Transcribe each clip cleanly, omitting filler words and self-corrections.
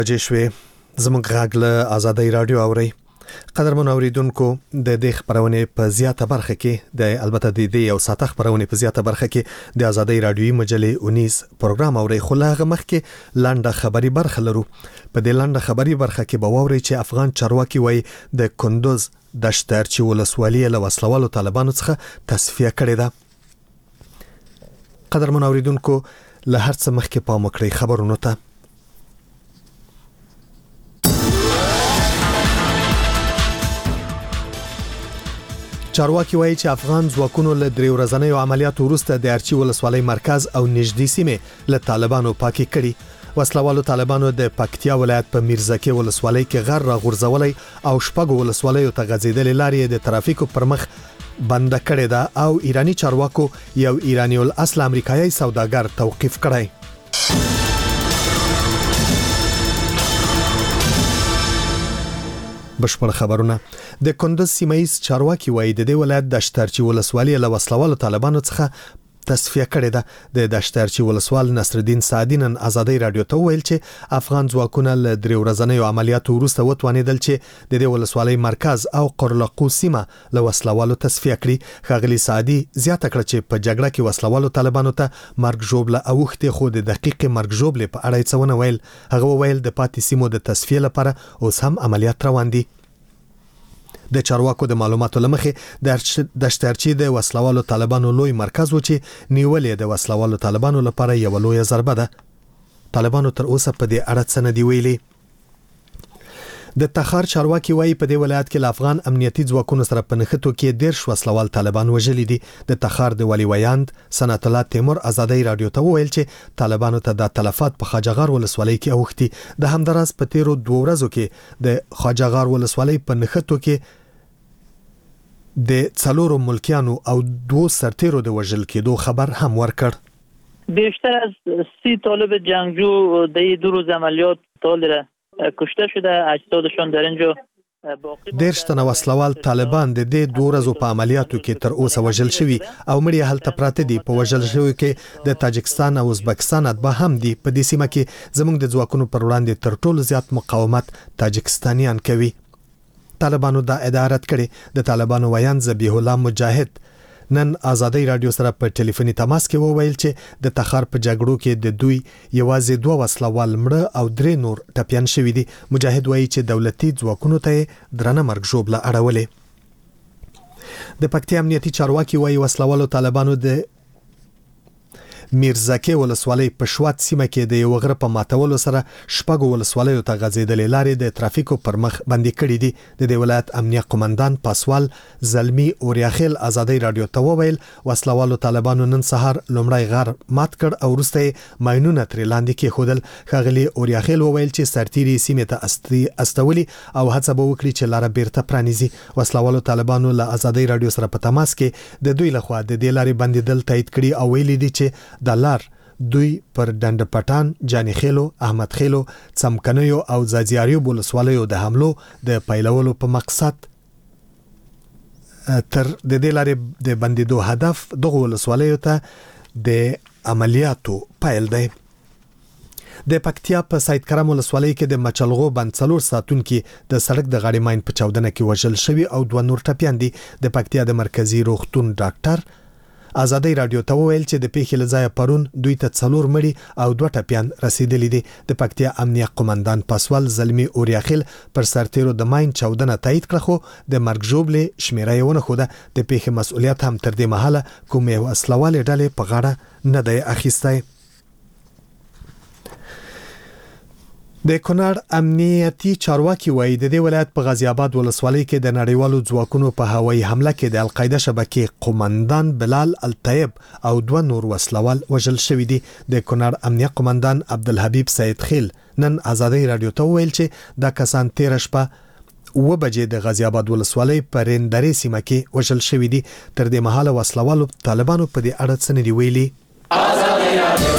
جشوي زموږ غږ له آزادۍ رادیو اوري. قدرمن اوریدونکو د دې خبرونه په زیاته برخه کې د البته د دې یو ساعت خبرونه په زیاته برخه کې د آزادۍ رادیوي مجلې 19 پروګرام اوري. خو لاغه مخکې لنډه خبري برخه لرو. په دې لنډه خبري برخه کې به ووري چې افغان چارواکي وایي د کندوز دشترچی ولسوالۍ له وسلوالو طالبانو څخه تصفیه کړې ده. قدرمن اوریدونکو له هر څه مخکې پام وکړئ خبرونو ته. چارواکي وایي چې افغان ځواکونو له 3 ورځنیو عملیاتو وروسته د ارچی ولسوالۍ مرکز او نږدې سیمې له طالبانو پاکي کړي. وسلوالو طالبانو د پکتیا ولایت په میرزکه ولسوالۍ کې غر راغورځولې او شپږ ولسوالیو ته غځېدلې لارې د ترافیکو پر مخ بند کړې ده او ایرانی چارواکو یو ایرانی الاصل امریکایي سوداګر توقیف کړی. بشپړ خبرونه. د کندوز سیمایي چارواکي وایي د دې ولایت د دشترچی ولسوالۍ له وسلوالو طالبانو څخه تصفیه کړې ده. د دشترچی ولسوال نصرالدین سعدی نن آزادۍ رادیو ته ویل چې افغان ځواکونه له 3 ورځنیو عملیاتو وروسته وتوانیدل چې د دې ولسوالۍ مرکز او قرلقو سیمه له وسلوالو تصفیه کړي. ښاغلي سعدی زیاته کړه چې په جګړه کې وسلوالو طالبانو ته مرګ ژوبله اوخته خو د دقیق مرګ ژوبله په اړه څه ونه ویل. هغه ویل د پاتې سیمو د تصفیه لپاره اوس هم عملیات روان دي. د چارواکو د معلوماتو لمخې د دشترچی د وسلوالو طالبانو لوی مرکز و چې نیولې د وسلوالو طالبانو لپاره یو لوی ضربه ده. طالبانو تر اوسه په دې اړه څه نه دی ویلي. د تخار چارواکي وایي په دې ولایت کې افغان امنیتي ځواکونو سره په نښتو کې 10 وسلوال طالبان وژلي دي. د تخار د ولی ویاند سنت الله تیمور آزادۍ رادیو ته ویل چې طالبانو ته د تلفات په خواجهغار ولسوالۍ کې اوختي. د همدراز په تیرو 2 ورځو کې د خواجهغار ولسوالۍ په نښتو کې د 4 ملکیانو او 2 سرتیرو د وژل کېدو خبر هم ورکړ. بیشتر از 30 طالب جنگجو د 2 روز عملیات طالب کشته شده. اجسادشان در اینجا باقی. 10 تنه وسلوال طالبان د دې 2 ورځو په عملیاتو کې تر اوسه وژل شوي او مړي هلته پراته دي. په وژل شوي کې د تاجکستان او ازبکستان اتباع هم دي. په دې سیمه کې زموږ د ځواکونو پر وړاندې تر ټولو زیات مقاومت تاجکستانیان کوي. طالبانو دا ادارت کړي. د طالبانو ویان ذبیح الله مجاهد نن آزادۍ رادیو سره په ټلیفوني تماس کې وویل چې د تخار په جګړو کې د دوی یوازې 2 وسلوال مړه او 3 نور ټپيان شوي دي. مجاهد وایي چې دولتي ځواکونو ته درنه مرګ ژوبله اړولې. د پکتیا امنیتي چارواکي وایي وسلوالو طالبانو د میرزکه ولسوالۍ په شوات سیمه کې د یو غره په ماتولو سره شپږ ولسوالیو ته غځېدلې لارې د ترافیکو پر مخ بندي کړې دي. د دې ولایت امنیه قومندان پاسوال زلمی اوریاخیل آزادۍ رادیو ته وویل وسلوالو طالبانو نن سهار لومړی غر مات کړ او وروسته ماینونه تر لاندې کېښودل. ښاغلي اوریاخیل وویل چې سرتیري سیمه ته استولي او هڅه به وکړي چې لار بیرته پرانیزي. وسلوالو طالبانو له آزادۍ رادیو سره په تماس کې د دوی لخوا د دې لارې بندیدل تایید کړي او ویلي دي چې د لار دوی پر ډنډ پټان، جانی خیلو، احمد خیلو، څمکنیو او زازیاریو ولسوالیو د حملو د پیلولو په مقصد تر د دې لارې د بندیدو هدف دغه ولسوالیو ته د عملیاتو پیل دی. د پکتیا په سید کرم ولسوالۍ کې د مچلغو بند 4 ساتونکو د سړک د غاړې ماین په چاودنه کې وژل شوی او 2 نور ټپيان دي. د پکتیا د مرکزی روغتون ډاکټر آزادۍ رادیو ته ویل چې د پیښې لځای پرون دوی ته 4 مړي او 2 ټپيان رسیدلي دي. د پکتیا امنیه قومندان پاسوال زلمی اوریاخیل پر سرتیرو د ماین چاودنه تایید کړه خو د مرګ ژوبله شمیره یې ونه خوده. د پیښې مسؤلیت هم تر دې مهاله کومې وسلوالې ډلې په غاړه نه دی اخیستی. د کونړ امنیتي چارواکي وایي د دې ولایت په غازی آباد ولسوالۍ کې د نړیوالو ځواکونو په هوایي حمله کې د القاعده شبکې قومندان بلال الطیب او 2 نور وسلوال وژل شوي دي. د کونړ امنیه قومندان عبدالحبیب سید خیل نن آزادۍ رادیو ته ویل چې دا کسان 13 شپه 9 بجې د غازی آباد ولسوالۍ په رندرې سیمه کې وژل شوي دي. تر دې مهاله وسلوالو طالبانو په دې اړه څه نه دی ویلي. آزادۍ رادیو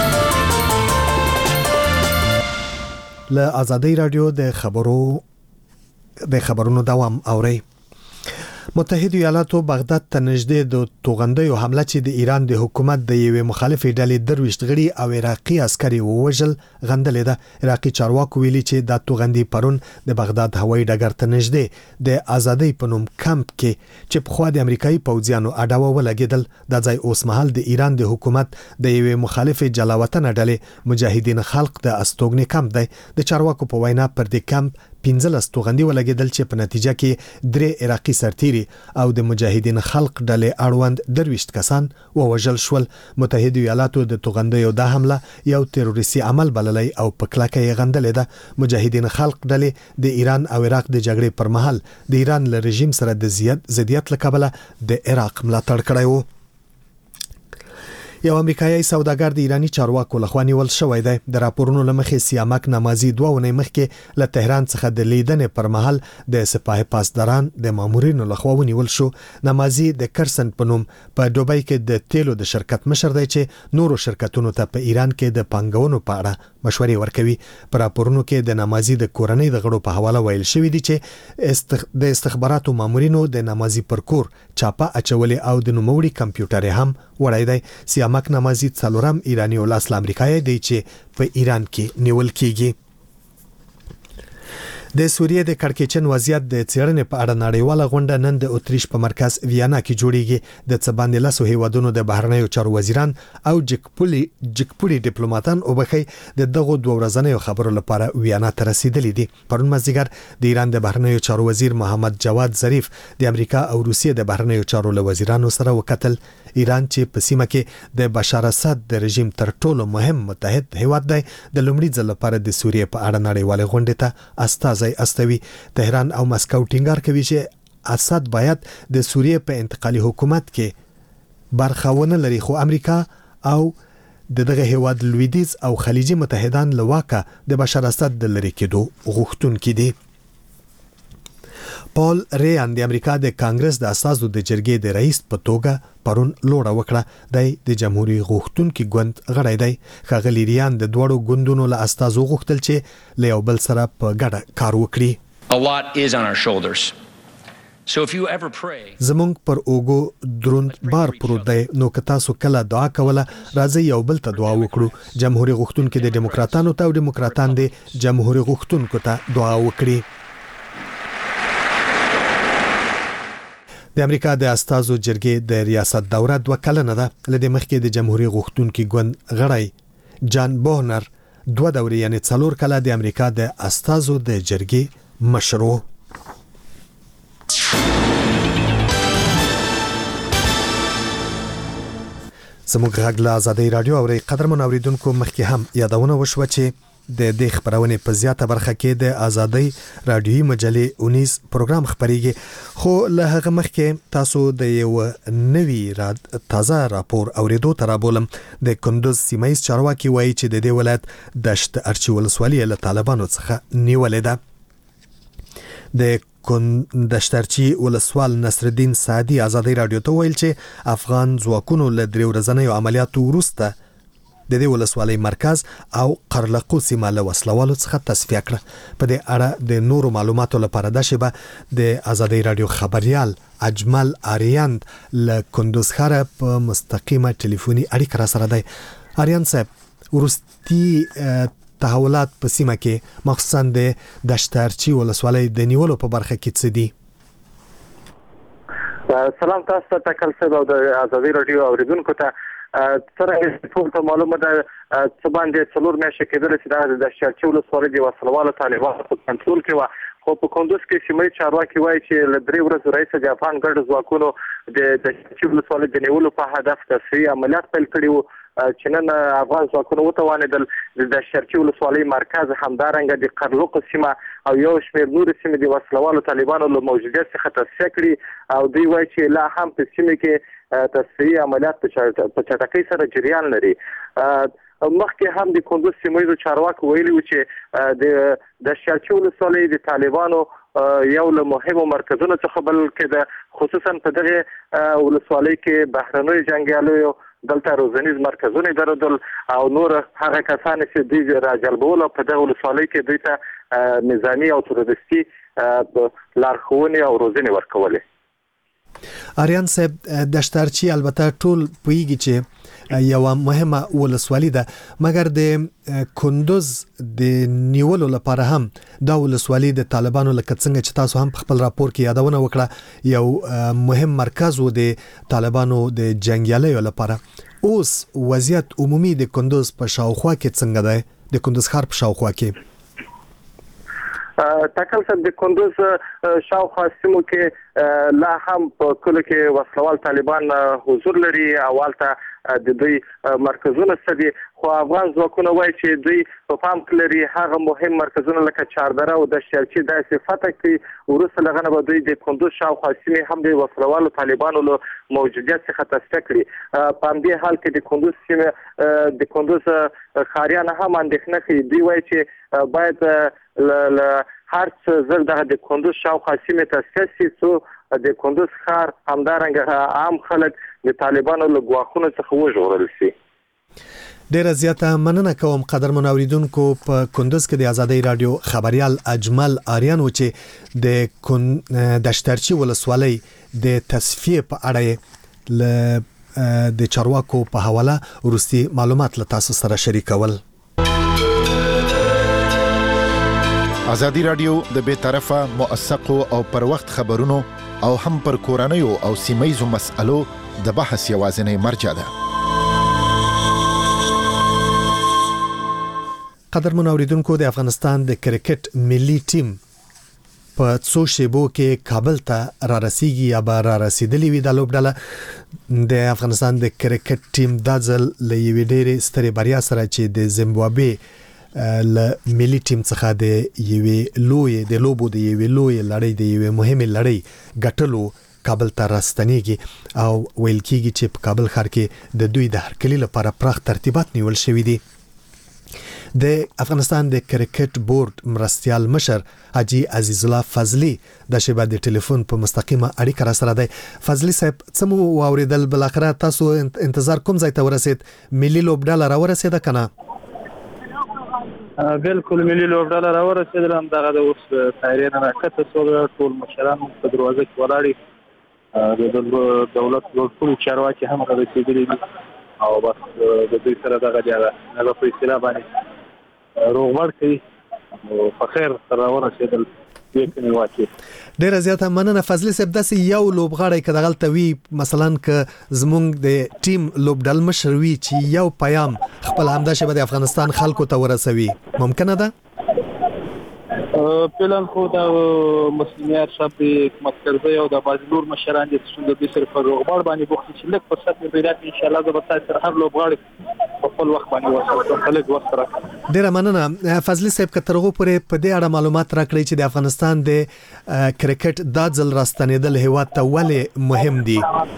له آزادۍ رادیو د خبرونو دوام اوري. متحده ایالاتو بغداد ته نږدې د توغندیو حمله چې د ایران د حکومت د یوې مخالفې ډلې 23 غړي او عراقي عسکري ووژل غندلې ده. عراقي چارواکو ویلي چې د توغندي پرون د بغداد هوایي ډګر ته نږدې د ازادۍ په نوم کمپ کې چې په خوا د امریکایي پوځیانو اډاوه ولګېدل. د ځای اوس مهال د ایران د حکومت د یوې مخالفې جلاوطن ډلې مجاهدین خلق د استوګنې کمپ دی. د چارواکو په وینا پر دې کمپ 15 توغندي ولګېدل چې په نتیجه کې 3 عراقي سرتیري او د مجاهدین خلق ډلې اړوند 23 کسان ووژل شول. متحده ایالاتو د توغندیو د حمله یو تروریستي عمل بللی او په کلکه یې غندلې ده. مجاهدین خلق ډلې د ایران او عراق د جګړې پر مهال د ایران له رژیم سره د ضدیت له کبله د عراق ملاتړ کړی و. یو امریکایي سوداګر د ایرانی چارواکو لخوا نیول شوی دی. د راپورونو لمخې سیامک نمازي 2 ونې مخکې له تهران څخه د لیدنې پر مهال د سپاه پاسداران د مامورینو لخوا ونیول شو. نمازي د کرسن په نوم په دوبۍ کې د تیلو د شرکت مشر دی چې نورو شرکتونو ته په ایران کې د پانګونو په اړه مشورې ورکوي. په راپورونو کې د نمازي د کورنۍ د غړو په حواله ویل شوی دی چې د استخباراتو مامورینو د نمازي پر کور چاپه اچولې او د نوموړي کمپیوټر هم وړای دی. سیامک نمازي څلورم ایرانی ولس امریکایي دی چې په ایران کې نیول کیږي. د سوریې د کړکېچن وضعیت د څېړنې په اړه نړیواله غونډه نن د اتریش په مرکز ویانا کې جوړیږي. د څه باندې لاسو هیوادونو د بهرنیو چارو وزیران او جګپوړي ډیپلوماټان وبخي د دغه 2 ورځنیو خبرو لپاره ویانا ته رسیدلي دي. پرون مازیګر د ایران د بهرنیو چارو وزیر محمد جواد ظریف د امریکا او روسیې د بهرنیو چارو وزیرانو سره وکتل. ایران چې په سیمه کې د بشار اسد د رژیم تر ټولو مهم متحد هیواد دی د لومړي ځل لپاره د سوریې په اړه نړیواله غونډه ته استازي استوي. تهران او مسکو ټینګار کوي چې اسد باید د سوریې په انتقالي حکومت کې برخه ونه لري، خو امریکا او دغه هیواد لویدیز او خلیجي متحدان لواکه د بشار اسد د لری کېدو غوښتونکي دي. پال ریان د امریکا د کانګرس د اساسو د جرګې د رئیس په توګه پرون لوړه وکړه. د جمهوریت غوښتونکي ګوند غړی دی. ښاغلی ریان د دوړو ګوندونو له اساسو غوښتل چې له یو بل سره په ګډه کار وکړي. A lot is on our shoulders. So if you ever pray زمونږ پر اوګو دروند بار پروت دی، نو که تاسو کله دعا کوله راځي یو بل ته دعا وکړو. جمهوریت غوښتونکي د ډیموکراتانو ته او ډیموکراتان د جمهوریت غوښتونکو ته دعا وکړي. د امریکا د استازو جرګې د ریاست دوره 2 کلنه ده. لدې مخکې د جمهوریت غوښتونکي ګوند غړی جان بوهنر 2 دورې یعنی 4 کله د امریکا د استازو د جرګې مشر و. زموږ غږ له آزادۍ رادیو او قدرمن اوریدونکو مخکې هم یادونه وشوه چې د دې خبرونې په زیاته برخه کې د آزادۍ رادیوي مجلې 19 پروګرام خبريږي. خو له هغه مخکې تاسو د یو نوي تازه راپور اوریدو ته رابولم. د کندوز سیمایي چارواکي وایي چې د دې ولایت دشت ارچي ولسوالۍ له طالبانو څخه نیولې ده. د دشترچی ولسوال نصرالدین سعدي آزادۍ رادیو ته ویل چې افغان ځواکونو له 3 ورځنیو عملیاتو وروسته د دې ولسوالۍ مرکز او قرلقو سیمه له وسلوالو څخه تصفیه کړه. په دې اړه د نورو معلوماتو لپاره د شبه د آزادۍ رادیو خبريال اجمل آریاند له کندوز ښار په مستقیمه ټلیفوني اړیکه را سره دی. آریاند صاحب، ورستي تحولات په سیمه کې مخصوصا د دشترچی ولسوالۍ د نیولو په برخه کې څه دي؟ سلام تاسو ته کل څه د آزادۍ رادیو اوریدونکو ته سره ټول ته معلومه ده چې باندې څلور میاشتې کېدل چې د دشترچی ولسوالۍ د وسلوالو طالبانو په کنټرول کې و. خو په کندوز کې سیمایي چارواکي وایي چې له 3 ورځې راهیسې د افغان ګډ ځواکونو د دشترچی ولسوالۍ د نیولو په هدف تصفیې عملیات پیل کړي وو. چې نن افغان ځواکونو وتوانېدل د دشترچی ولسوالۍ مرکز همدارنګه د قرلقو سیمه او یو شمېر نور سیمې د وسلوالو طالبانو له موجودیت څخه تصفیه کړي او دوی وایي چې لا هم په سیمه کې تصفیې عملیات په چټکۍ سره جریان لري. مخکې هم د کندوز سیمایي چارواکو ویلي و چې د دشترچی ولسوالۍ د طالبانو یو له مهمو مرکزونو څخه بلکې د خصوصا په دغه ولسوالۍ کې بهرنیو جنګیالیو دلته روزنیز مرکزونه درلودل او نور هغه کسان چې دوی راجلبول په دغه ولسوالۍ کې دوی ته نظامی او تروریستي لارښوونې او روزنې ورکولې. آریان صاحب دشتارچی البته ټول پویږي چې یو مهمه ولسوالي ده، مګر د کندوز د نیولو لپاره هم دا ولسوالي د طالبانو لکه څنګه چې تاسو هم په خپل راپور کې یادونه وکړه یو مهم مرکز و د طالبانو د جنگیالیو لپاره. اوس وضعیت عمومي د کندوز په شاوخوا کې څنګه ده؟ د کندوز ښار په شاوخوا کې تکل صاحب د کندوز شاوخوا سیمو کې لا هم په کلو کې وسلوال طالبان حضور لري. اول ته د دوی مرکزونه سدي، خو افغان ځواکونه وایي چې دوی په پام کې لري هغه مهم مرکزونه لکه چاردره او د شیرچی د صفته کې ورسره لغنه به دوی د کندوز شاوخوا سیمې هم د وسلوالو طالبانو له موجودیت څخه تصفیه کړي. په همدې حال کې د کندوز سیمه د کندوز ښاریان هم اندېښنه کوي. دوی وایي چې باید هر څه زر د کندوز شاوخوا سیمې تصفیه شي څو د کندوز ښار همدارنګه عام خلک د طالبانو له ګواښونو څخه وژغورل شي. ډیره زیاته مننه کوم قدرمن اوریدونکو. په کندوز کې د آزادۍ رادیو خبريال اجمل آریان و چې د دشترچی ولسوالۍ د تصفیه په اړه د چارواکو په حواله وروستي معلومات له تاسو سره شریکول. آزادی رادیو د بی‌طرفه موثقو او پر وخت خبرونو او هم پر کورنیو او سیمایزو مسألو د بحث یوازینی مرجع ده. قدرمن اوریدونکو، د افغانستان د کرکټ ملي ټیم په څو شیبو کې کابل ته را رسیږي یا به را رسیدلی وي. د لوبډله د افغانستان د کرکټ ټیم دا ځل له یوې ډېرې سترې بریا سره چې د زیمبابوې له ملي ټیم څخه د یوې لویې د لوبو د یوې لویې لړۍ د یوې مهمې لړۍ ګټلو کابل ته راستنیږي او ویل کېږي چې په کابل ښار کې د دوی د هرکلي لپاره پراخ ترتیبات نیول شوي دي. د افغانستان د کرکټ بورډ مرستیال مشر حاجی عزیز الله فضلی د شبا د ټلیفون په مستقیمه اړیکه را سره دی. فضلی صاحب، څه مو واوریدل؟ بلاخره تاسو انتظار کوم ځای ته ورسید؟ ملي لوبډله را ورسېده کنه؟ بالکل ملي لوبډله را ورسېدل. همدغه د اوس طیارې نه راکښته شول، ټول مشران په دروازه کې ولاړ د دولت ټول چارواکي هم رسېدلي دي او بس د دوی سره دغه دی هغه په اصطلاح باندې روغبړ کوي او په خیر سره ورسېدل. ډیره زیاته مننه فضلی صاحب. داسې یو لوبغاړی که دغلته وي، مثلا که زمونږ د ټیم لوبډل مشر وي چې یو پیام خپل همدا شیبه د افغانستان خلکو ته ورسوي، ممکنه ده؟ پلان خو د مسلمیت شپ حکومت کرزی او د بازلور مشران دي چې د دې سره په روغبړ باندې بوخت چې لږ فرصت مې پیدا کړي. ان شاء الله زه به تاسو سره هر لوبغاړي په خپل وخت باندې وساتم. خلک وخت راکړي. ډیره مننه فضلی صاحب. که ترغو پورې په دې اړه معلومات راکړئ چې د افغانستان د کرکټ دا ځل راستنېدل هیواد ته ولې مهم دي؟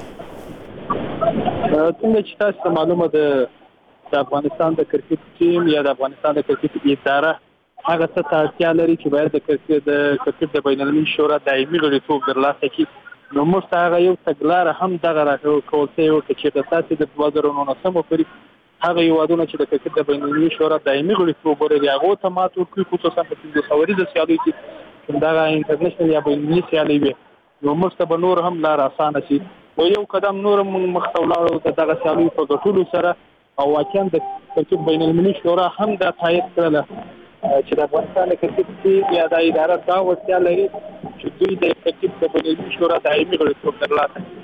څنګه چې تاسو معلومه ده د افغانستان د کرکټ ټیم یا د افغانستان د کرکټ اداره هغه څه ته اړتیا لري چې باید د کرکټ د بین المللي شورا دایمي غړیتوب ترلاسه کړي. نو موږ ته هغه یو تګلاره هم دغه راکول شوې وه چې د تاسې د 2019 پورې هغه هېوادونه چې د کرکټ د بین المللي شورا دایمي غړیتوب ولري هغو ته مات ورکړي، خصوصا په 15 سوریزه سیالیو کې دغه انټرنیشنل یا بین المللي سیالۍ وي. نو موږ ته به نور هم لار اسانه شي او یو قدم نور موږ مخته ولاړو د دغه سیالیو په ګټلو سره او واقعا د کرکټ بین المللي شورا هم دا تایید کړله چې د افغانستان د کرکټ ټیم یا د اداره دا وړتیا لري چې دوی د کرکټ د بین المللي شورا دایمي غړیتوب ترلاسه کړي.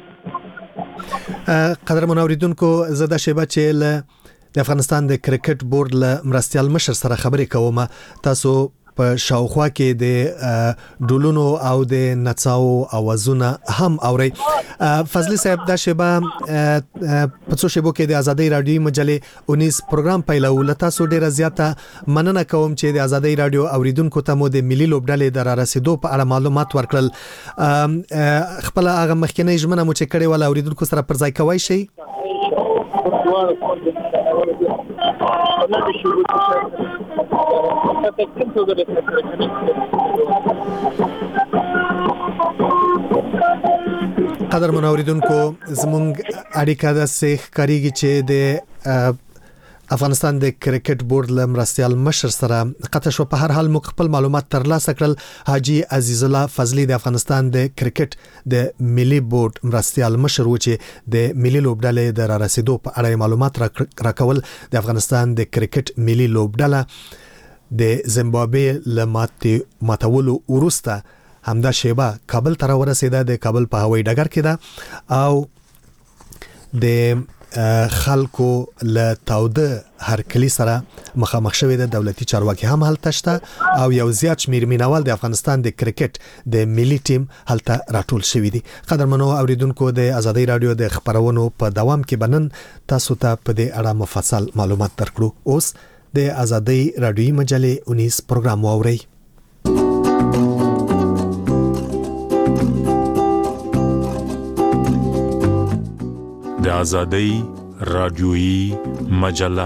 قدرمن اوریدونکو، زه دا شیبه چې د افغانستان د کرکټ بورډ له مرستیال مشر سره خبرې کوم. تاسو په شاوخوا کې د ډولونو او د نڅاو اوازونه هم اوري. فضلی صاحب، دا شیبه په څو شیبو کې د آزادۍ رادیو مجلې 19 پروګرام پیلو. له تاسو ډیره زیاته مننه کوم چې د آزادۍ رادیو اوریدونکو ته مو د ملي لوبډلې د را رسیدو په اړه معلومات ورکړل. خپل هغه مخکنی ژمنه مو چې کړې وله اوریدونکو سره پر ځای کوئ شئ؟ قدرمن اوریدونکو، زمونږ اړیکه د سیخ کاریږي چې د افغانستان د کرکټ بورډ له مرستيال مشر سره قطع شو. په هر حال موږ خپل معلومات ترلاسه کړل. حاجی عزیز الله فضلی د افغانستان د کرکټ د ملي بورډ مرستيال مشر و چې د ملي لوبډلې د را رسیدو په اړه معلومات راکول. د افغانستان د کرکټ ملي لوبډله د زیمبابوې له ماتولو وروسته همدا شیبه کابل ته ورسېده. د کابل په هوایي ډګر کې ده او د خلکو له تاوده هرکلی سره مخامخ شوی د دولتي چارواکي هم هلته شته او یو زیات شمیر مینوال د افغانستان د کرکټ د ملي ټیم هلته راټول شوی دي. قدرمنو اوریدونکو د آزادۍ رادیو د خبرونو په دوام کې بنن تاسو ته په دې اړه مفصل معلومات درکړو. اوس د آزادۍ رادیوي مجلې 19 پروګرام واورئ. د آزادۍ رادیویی مجله.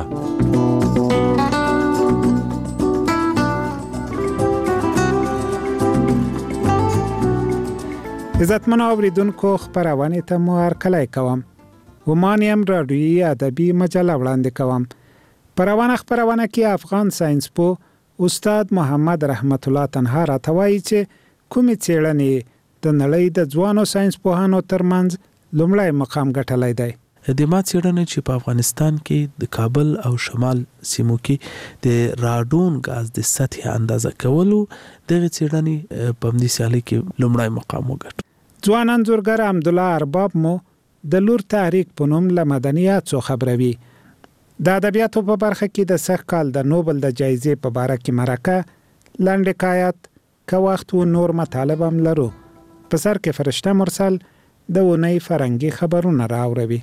عزتمنو اوریدونکو خبرونه ته مو هرکلی کوم. ومانیم رادیویی ادبی مجله وړاندې کوم. پروانه خبرونه کې افغان ساينسپو استاد محمد رحمت الله تنها راټوي چې کومې څېړنې د نړۍ د ځوانو ساينسپوهانو ترمنځ لومړی مقام ګټلی دی. د ما څېړنه چې په افغانستان کې د کابل او شمال سیمو کې د راډون غاز د سطح اندازه کولو دغه څېړنې په دې سیالي کې لومړی مقام وګټ. ځوان انځورګر حمدالله ارباب مو د لور تحریک په نوم له مدنیات څخه خبروي. د ادبیاتو په برخه کې د سږ کال د نوبل د جایزې په باره کې مرکه لاندې حکایت که وخت و نور مطالب هم لرو. په سر کې فرشته مرسل د ونی فرنګي خبرونه راوړي.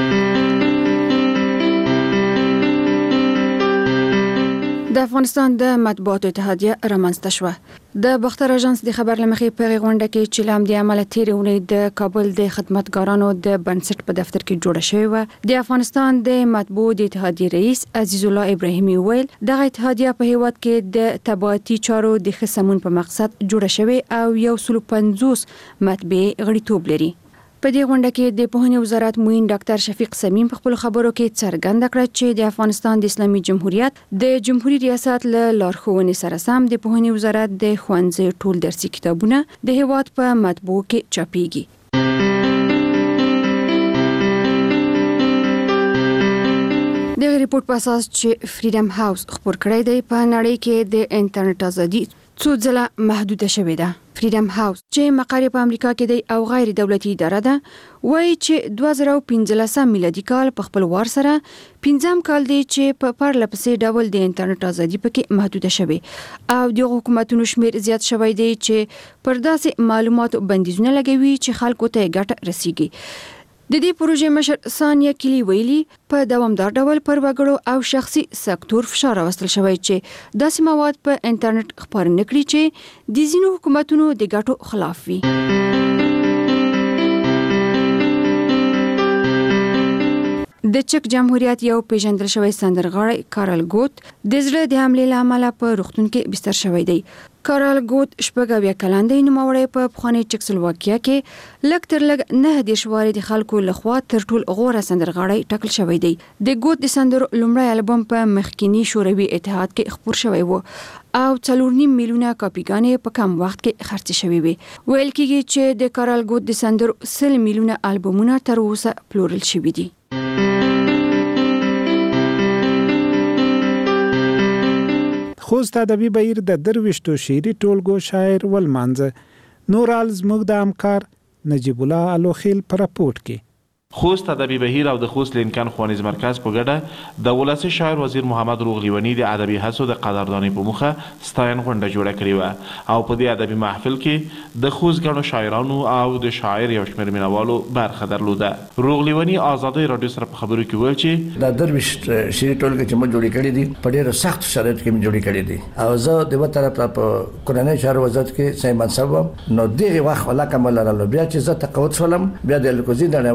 د افغانستان د مطبوعاتو اتحادیه رامنځته شوه. د باختر اژانس د خبر لمخې په غونډه کې چې لام د عمل تیرونی د کابل د خدمتګارانو د بنسټ په دفتر کې جوړه شوې و. د افغانستان د مطبوعاتو اتحادیه رئیس عزیز الله ابراهیمي ویل دغه اتحادیه په هیواد کې د تبعاتي چارو د خصمون په مقصد جوړه شوې او 150 مطبعې غړیتوب لري. په دې غونډه کې د پوهنې وزارت معین ډاکټر شفیق سمیم په خپل خبرو کې څرګنده کړه چې د افغانستان د اسلامي جمهوریت د جمهوریت ریاست له لارښوونې سره سم د پوهنې وزارت د ښوونځي ټول درسي کتابونه د هیواد په مطبوع کې چاپېږي. د ریپورت په اساس چې فریډم هاوس خبر کړی دی په نړۍ کې د انټرنیټ ازادي څو ځله محدوده شوې ده. فریډم هاوس چې مقر په امریکا کې دی او غیر دولتي اداره ده وایي چې 2015 میلادي کال په خپل وار سره 15 کال دی چې په پرلپسې ډول د انټرنیټ ازادي پکې محدوده شوې او د حکومتونو شمیر زیات شوی دی چې پر داسې معلوماتو بندیزونه لګوي چې خلکو ته ګټه رسیږي. د دې پروژې مشر ثانیه کلی ویلي په دوامدار ډول پر وګړو او شخصي سکتور فشار راوستل شوی چې داسې مواد په انټرنیټ خپاره نکړي چې د ځینو حکومتونو د ګټو خلاف وي. د چک جمهوریت یو پیژندل شوی سندرغاړی کارل ګوت د زړه د حملې له امله په روغتون کې بستر شوی دی. کارل ګوت شپږ کلن دی، نوموړی په پخوانۍ چکسلواکیا کې لږ تر لږ 9 شوارې د خلکو لخوا تر ټول غوره سندرغاړی ټاکل شوی دی. د ګوت د سندرو لومړی البوم په مخکینی شوروي اتحاد کې خپور شوی و او 4.5 میلیونه کاپیګانې په کم وخت کې خرڅ شوې وي. ویل کېږي چې د کارل ګوت د سندرو 100 میلیونه البومونه تر اوسه پلورل شوي دي. خوست ادبي بهیر د درویشتو شعري ټولګو شاعر ولمانځه. نورال زموږ د همکار نجیب الله الوخیل په راپورټ کې. خوست ادبي بهیر او د خوست لینکن ښوونیز مرکز په ګډه د ولسي شاعر وزیر محمد روغلیونی د ادبي هڅو د قدردانۍ په موخه ستاین غونډه جوړه کړې وه او په دې ادبي محفل کې د خوست ګڼو شاعرانو او د شاعر یو شمېر مینوالو برخه درلوده. روغلیونی آزادۍ راډیو سره په خبرو کې ویل چې د درویشت شعري ټولګه چې موږ جوړې کړې دي په ډېرو سختو شرایطو کې موږ جوړې کړې دي او زه د یوه طرف په کورنۍ چارو وزارت کې صحیح منصب وم. نو دغې وخت علاقه مې لرله. بیا چې زه تقاعد شولم بیا د الکوزي د نړیوال شرکت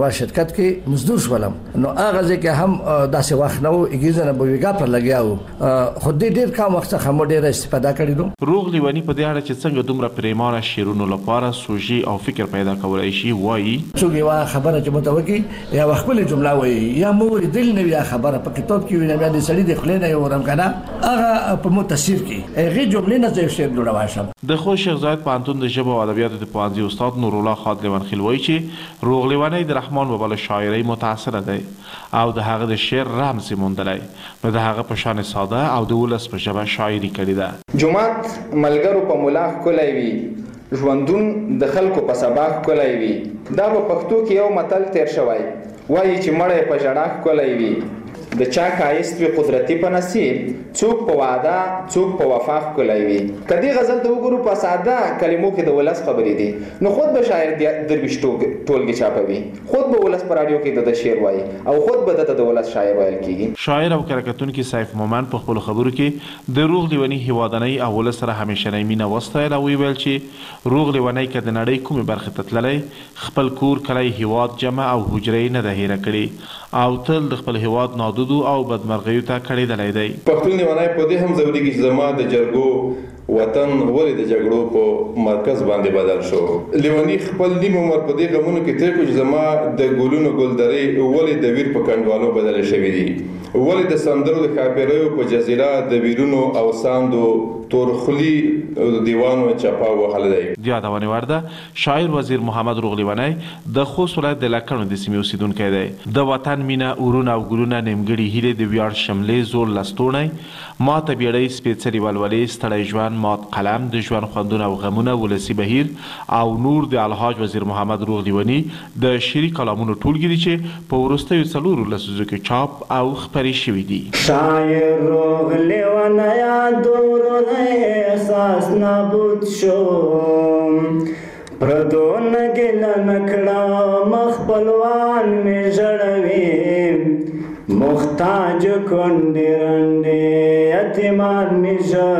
ملکیت کې مزدور شولم نو هغه ځکه هم داسې وخت نو اګیزنه به ویګا پر لګیاو خو دې ډیر کم وخت څخه مو ډیر استفاده کړې دو. روغ لیونی په دې اړه چې څنګه دومره پریمانه شیرونو لپاره سوژي او فکر پیدا کولای شي وایي څوک یو خبره چې متوکی یا خپل جمله وایي یا مور دل نه یا خبره په کتاب کې وینم یا د سړي د خلینو یو رم کنه هغه په متصیر کې هغه جملې نه ځای شعر جوړواشم. د خو شیخ زاید پانتون د ژبه او ادبیاتو د پوهنځي استاد نور الله خاد لیونخیل وایي چې روغ لیونی د رحمان بابا له شاعرۍ متاثره دی او د هغه د شعر رمز موندلی نو د هغه په شان ساده او د ولس په ژبه شاعري کړې ده. جمعات ملګرو په ملا ښکلی وي ژوندون د خلکو په سبا ښکلی وي دا په پښتو کې یو متل تیر شوی وایي چې مړی په ژړا ښکلی وي د چا ښایست وي قدرتي په نصیب څوک په وعده څوک په وفا ښکلی وي. که دې غزل ته وګورو په ساده کلمو کې د ولس خبرې دي نو خود به شاعر درویش ټولګې چاپوي خود به ولس په راډیو کې د شعر وایي او خود به دته د ولس شاعر ویل کېږي. شاعر او کرکټونکي سیف مومن په خپلو خبرو کې د روغ لیوني هیوادنۍ او ولس سره همیشنۍ مینه وستایله او ویل چې روغ لیونی که د نړۍ کومې برخې ته تللی خپل کور کلی هیواد جمع او حجرې نه ده هیره کړې او تل د خپل هیواد نادودو او بدمرغیو ته کړېدلی دی. پښتون لیونی په دې هم ضروري چې زما د جرګو وطن ولې د جګړو په مرکز باندې بدل شو. لیونی خپل نیم عمر په دې غمونو کې تیر کړ چې زما د ګلونو ګلدرې ولې د ویر په کنډوالو بدلې شوي دي ولې د سندرو د ښاپېریو په جزیره د ویرونو او ساندو تورخلي دیوانو چپا وهلی دی. د یادونې وړ ده شاعر وزیر محمد روغ لیونی د خوست ولایت د لکڼو د سیمې اوسیدونکی دی. د وطن مینه ورونه او ګلونه نیمګړي هیلې د ویاړ شملې زور لستوڼی ماته بیړۍ سپېڅلې ولولې ستړی ژوند مات قلم د ژوند خوندونه او غمونه ولسي بهیر او نور د الحاج وزیر محمد روغ لیوني د شعري کلامونو ټولګې دي چې په وروستیو 4 لسیزو کې چاپ او خپرې شوي دي. شاعر روغ لیونی دور احساس نابود شو پردون ګیله نکړه مخبلوان می ژړوي محتاج کونډې رنډې یتیمان می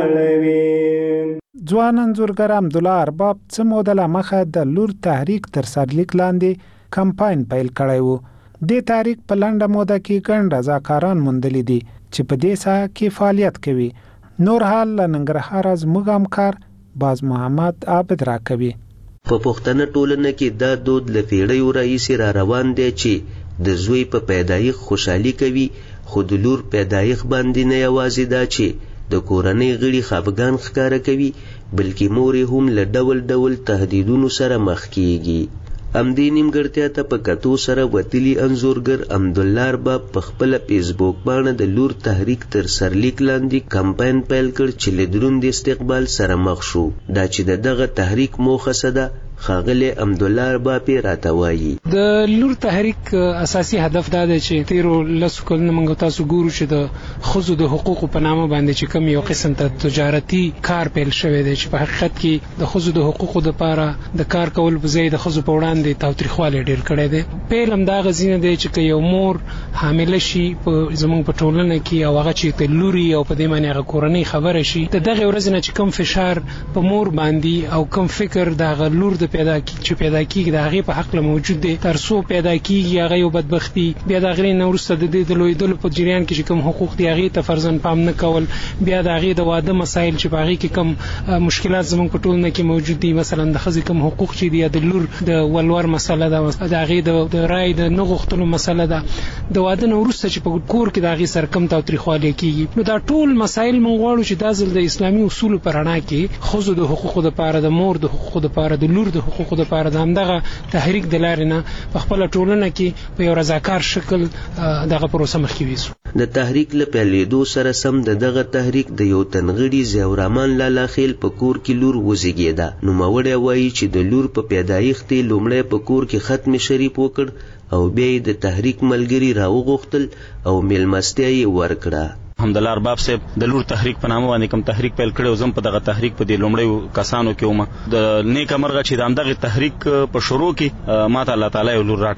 ژړوي. ځوان انځورګر عبدالله ارباب څه موده له مخه د لور تحریک تر سرلیک لاندې کمپاین پیل کړی و. دې تحریک په لنډه موده کې ګڼ رضاکاران موندلي دي چې په دې ساحه کې فعالیت کوي. نور حال له ننګرهار زموږ همکار باز محمد عابد راکوي. په پښتنه ټولنه کې دا دود له پیړیو راهیسې را روان دی چې د زوی په پیدایښت خوشحالي کوي خو د لور پیدایښت باندې نه یوازې دا چې د کورنۍ غړي خفګان ښکاره کوي بلکې مور یې هم له ډول ډول تهدیدونو سره مخ کیږي. همدې نیمګړتیا ته په کتو سره وتلي انځورګر عبدالله ارباب په خپله فیسبوک باندې د لور تحریک تر سرلیک لاندې کمپاین پیل کړ چې له دروند استقبال سره مخ شو. دا چې د دغه تحریک موخه څه ده ښاغلی عبدالله ارباب راته وایي. د لور تحریک اساسي هدف دا دی چې تیرو لسو کلونو موږ تاسو ګورو چې د ښځو د حقوقو په نامه باندې چې کوم یو قسم ته تجارتي کار پیل شوی دی چې په حقیقت کې د ښځو د حقوقو دپاره د کار کول په ځای د ښځو په وړاندې تاوتریخوالی ډېر کړی دی. پیل همدغه ځینې دی چې که یو مور حامله شي زموږ په ټولنه کې او هغه چې د لوري او په دې باندې هغه کورنۍ خبره شي د دغې ورځې نه چې کوم فشار په مور باندې او کوم فکر د هغه لور د پیدا کیږي د هغې په حق له موجود دی تر څو پیدا کیږي هغه یو بدبختي بیا د هغې نه وروسته د دې د لویدلو په جریان کې چې کوم حقوق دي هغې ته فرضاً پام نه کول بیا د هغې د واده مسایل چې په هغې کې کوم مشکلات زموږ په ټولنه کې موجود دي مثلا د ښځې کوم حقوق چې دي یا د لور د ولور مسله ده د هغې د رای د نه غوښتلو مسله ده د واده نه وروسته چې په کور کې د هغې سره کم تاوتریخوالی کیږي نو دا ټول مسایل موږ غواړو چې دا ځل د اسلامي اصولو په رڼا کې ښځو د حقوقو دپاره د مور د حقوقو دپاره د لور د حقوقو دپاره د همدغه تحریک د لارې نه په خپله ټولنه کې په یو رضاکار شکل دغه پروسه مخکې ویسو. د تحریک له پیلېدو سره سم د دغه تحریک د یو تنغړي ضیاءالرحمن لالا خیل په کور کې لور وزیږېده. نوموړی وایي چې د لور په پیدایښت یې لومړی په کور کې ختم شریف وکړ او بیا یې د تحریک ملګري راوغوښتل او میلمستیا یې ورکړه. حمدالله ارباب صاحب د لور تحریک په نامه باندې کوم تحریک پیل کړی او زم په دغه تحریک په دې لومړیو کسانو کې وم. د نیکه مرغه چې د همدغې تحریک په شروع کې ما ته الله تعالی یو لور راکړله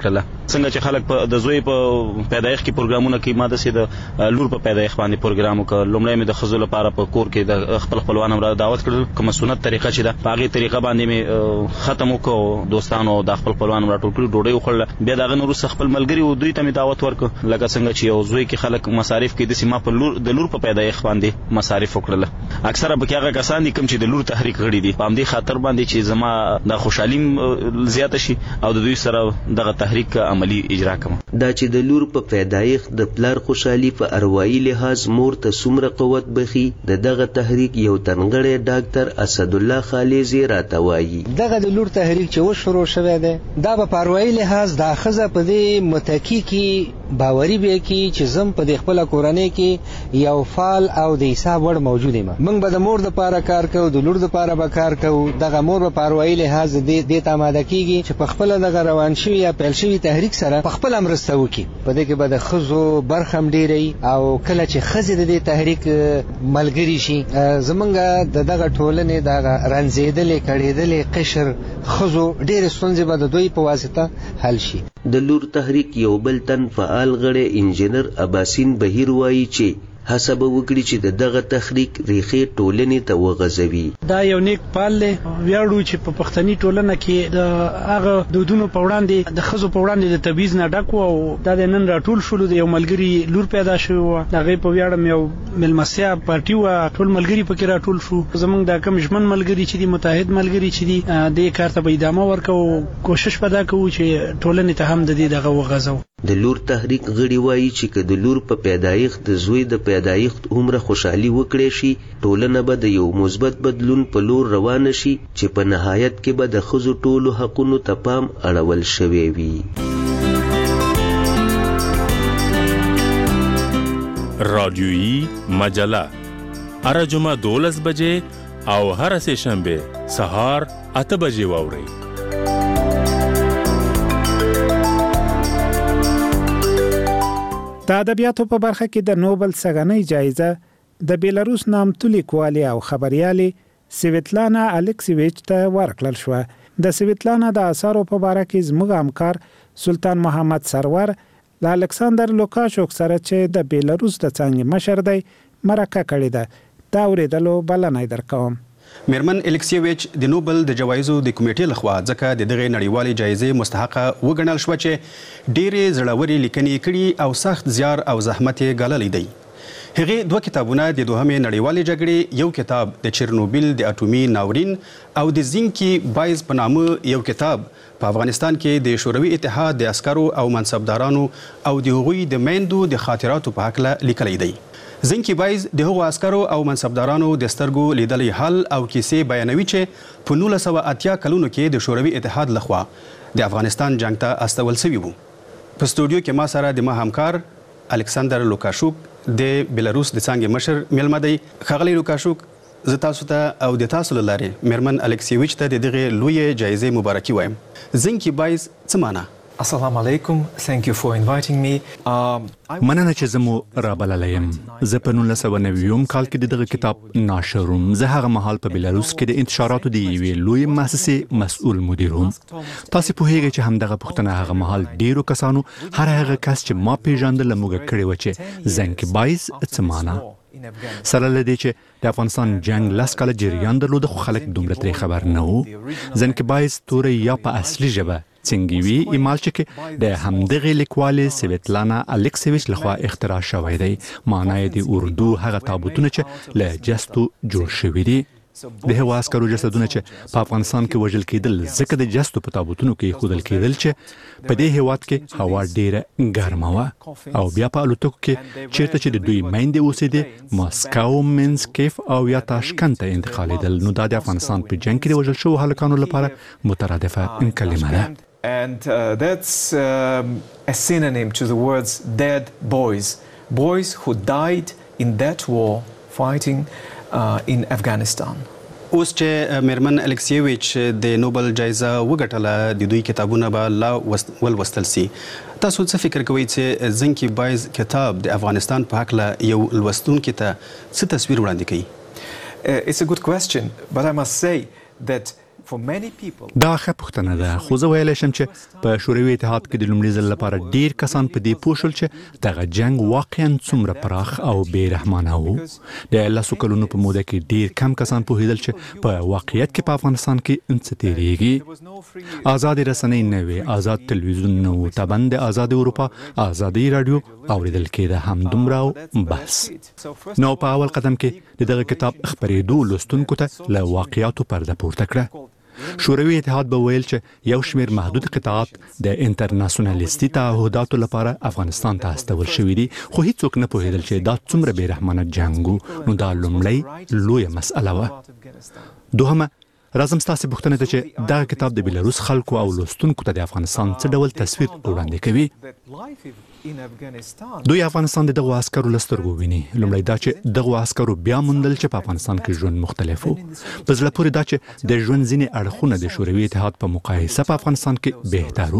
څنګه چې خلک په د زوی په پیدایښت کې پروګرامونه کوي، ما داسې د لور په پیدایښت باندې پروګرام وکړ. لومړی مې د ښځو لپاره په کور کې د خپل خپلوان هم را دعوت کړل، کومه سنت طریقه چې ده په هغې طریقه باندې مې ختم وکړ. دوستانو د خپل خپلوان هم راټول کړي، ډوډۍ وخوړله. بیا د هغه نه وروسته خپل ملګري و دوی ته مې دعوت ورکړ، لکه څنګه چې یو زوی کې خلک مصارف کوي داسې ما په د لور په پیدایښت باندې مصارف وکړله. اکثره پکې هغه کسان دي کوم چې د لور تحریک غړي دي، په همدې خاطر باندې چې زما د خوشحالي زیاته شي او د دوی سره دغه تحریک عملی اجرا کوم. دا چې د لور په پیدایښت د پلار خوشحالي په اروايي لحاظ مور ته څومره قوت بخي، دغه تحریک یو تنګړی ډاکټر اسد الله خالزي راته وایي. دغه د لور تحریک چې وشروع شوی دی دا په اروايي لحاظ د ښځه په دې متکی کې باوري به کې چې زم په د خپل کورنۍ کې یو فعال او د حساب وړ موجود یم. موږ به د مور د پاره کار کوو، د لور د پاره به کار کوو. دغه مور په اروايي لحاظ د ته آماده کیږي چې په خپل دغه روان شوی یا پیل شوی تحریک سره په خپل مرسته وکړي. په دې کې به د ښځو برخه هم ډېرې او کله چې ښځې د دې تحریک ملګري شي زمونږ دغه ټولنې دغه رنځېدلې کړېدلې قشر ښځو ډېرې ستونزې به د دوی په واسطه حل شي. د لور تحریک یو بل تن فعال غړی انجینر عباسین بهیر وایي چې هڅه به وکړي چې دغه تحریک ریښې ټولنې ته وغځوي. دا یو نیک پال دی، ویاړو چې په پښتني ټولنه کې د هغه دودونو په وړاندې د ښځو په وړاندې د تبعیض نه ډک و او دا د نن راټول شولو د یو ملګري لور پیدا شوی و. د هغې په ویاړ مې یو میلمستیا پارټي وه، ټول ملګري پکې راټول شو. زموږ دا کوم ژمن ملګري چې دي، متحد ملګري چې دي، دې کار ته به ادامه ورکوو، کوشش به دا کوو چې ټولنې ته هم د دې دغه وغځوو. د لور تحریک غړي وایي چې که د لور په پیدایښت د زوی د پیدایښت عمره خوشحالي وکړي شي، ټولنه به د یو مثبت بدلون په لور روانه شي چې په نهایت کې به د ښځو ټولو حقونو ته پام اړول شوی وي. رادیویی مجله هر جمعه 12 بجې او هر سه شنبه سهار 8 بجې واورئ. د ادبیاتو په برخه کې د نوبل سګنۍ جایزه د بیلاروس نامتو لیکوالې او خبريالې سویتلانا الکسیویچ ته ورکړل شوه. د سویتلانا د اثارو په باره کې زموږ همکار سلطان محمد سرور له الکساندر لوکاشوک سره چې د بیلاروس د څنګه مشر دی مرکه کړې ده. دا اوریدلو بلنه درکوم. میرمن الکسیویچ د نوبل د جوایزو د کمیټې لخوا ځکه د دغه نړیوالې جایزې مستحقه وګڼل شو چې ډېرې زړورې لیکنې کړي او سخت زیار او زحمت یې ګاللی دی. هغې 2 کتابونه د دوهمې نړیوالې جګړې، یو کتاب د چرنوبیل د اټومي ناورین او د زینکی بایز په نامه یو کتاب په افغانستان کې د شوروي اتحاد د عسکرو او منصبدارانو او د هغوی د میندو د خاطراتو په هکله لیکلی دی. زینکی بایز د هغو عسکرو او منصبدارانو د سترګو لیدلی حال او کیسې بیانوي چې په 1980 کلونو کې د شوروي اتحاد لخوا د افغانستان جنگ ته استول شوي وو. په سټوډیو کې ما سره د ما همکار الکساندر لوکاشوک د بیلاروس د څنګه مشر میلمه دی. ښاغلی لوکاشوک، زه تاسو ته او د تاسو له لارې میرمن الکسیویچ ته د دغه لویې جایزې مبارکي وایم. زینکی بایز څه معنا؟ السلام علیکم. Thank you for inviting me. مننه چې زمو را بللیم. زه په 1990 کال کې دغه کتاب ناشروم. زه هغه مهال په بیلاروس کې د انتشاراتو د یوې لوی مؤسسې مسؤل مدیر وم. تاسو په هغه چې همدغه پښتنه هغه مهال ډیرو کسانو هر هغه کس چې ما پیژندل موږ کړي و چې زینکی بایز څه معنا. سره لدې چې د افغانستان جنگ لاس کاله جریان درلود خو خلک دومره ترې خبر نه وو. زینکی بایز تورې یا په اصلي ژبه څنګهوي ایمالچ کې د همدغه لیکوالې سویتلانا الکسیویچ لخوا اختراع شوی دی. معنی د اردو هغه تابوتونه چې له جستو جوړ شوي دي. د هغو عسکرو جسدونه چې په افغانستان کې وژل کېدل ځکه د جستو په تابوتونو کې ایښودل کېدل چې په دې هېواد کې هوا ډېره ګرمه وه او بیا په الوتکو کې چیرته چې د دوی میندې اوسېدې ماسکو، منسکیف او یا تاشکند ته انتقالېدل. نو دا د افغانستان په جنګ کې د وژل شوو هلکانو لپاره مترادفه کلمه ده. And that's a synonym to the words dead boys. Boys who died in that war fighting in Afghanistan. اوس چې میرمن الکسیویچ د نوبل جایزه وګټله، د دوی کتابونه به لا ولوستل سي. تاسو څه فکر کوئ چې زینکی بایز کتاب د افغانستان په هکله یو لوستونکي ته څه تصویر وړاندې کوي؟ It's a good question, but I must say that دا ښه پوښتنه ده، خو زه ویلی شم چې په شوروي اتحاد کې د لومړي ځل لپاره ډیر کسان په دې پوه شول چې دغه جنګ واقعا څومره پراخ او بې رحمانه و. د 10 کلونو په موده کې ډیر کم کسان پوهېدل چې په واقعیت کې په افغانستان کې څه تېرېږي. آزادې رسنۍ نه وې، آزاد تلویزیون نه و، طبعا د آزاد اروپا آزادۍ راډیو اورېدل کېده، همدومره او بس. نو په اول قدم کې د دغه کتاب خپرېدو لوستونکو ته له واقعیاتو پرده پورته کړه. شوروي اتحاد به ویل چې یو شمېر محدود قطعات د انټرناسیونالیستي تعهداتو لپاره افغانستان ته استول شوي دي، خو هیڅوک نه پوهېدل چې دا څومره بې رحمانه جنګ و. نو دا لومړی لویه مسئله وه. دوهمه، راځم ستاسې پوښتنې ته چې دغه کتاب د بیلاروس خلکو او لوستونکو ته د افغانستان څه ډول تصویر وړاندې کوي. دوی افغانستان د دغو عسکرو له سترګو ویني. لومړی دا چې دغو عسکرو بیا موندل چې په افغانستان کې ژوند مختلف و. په زړه پورې دا چې د ژوند ځینې اړخونه د شوروي اتحاد په مقایسه په افغانستان کې بهتر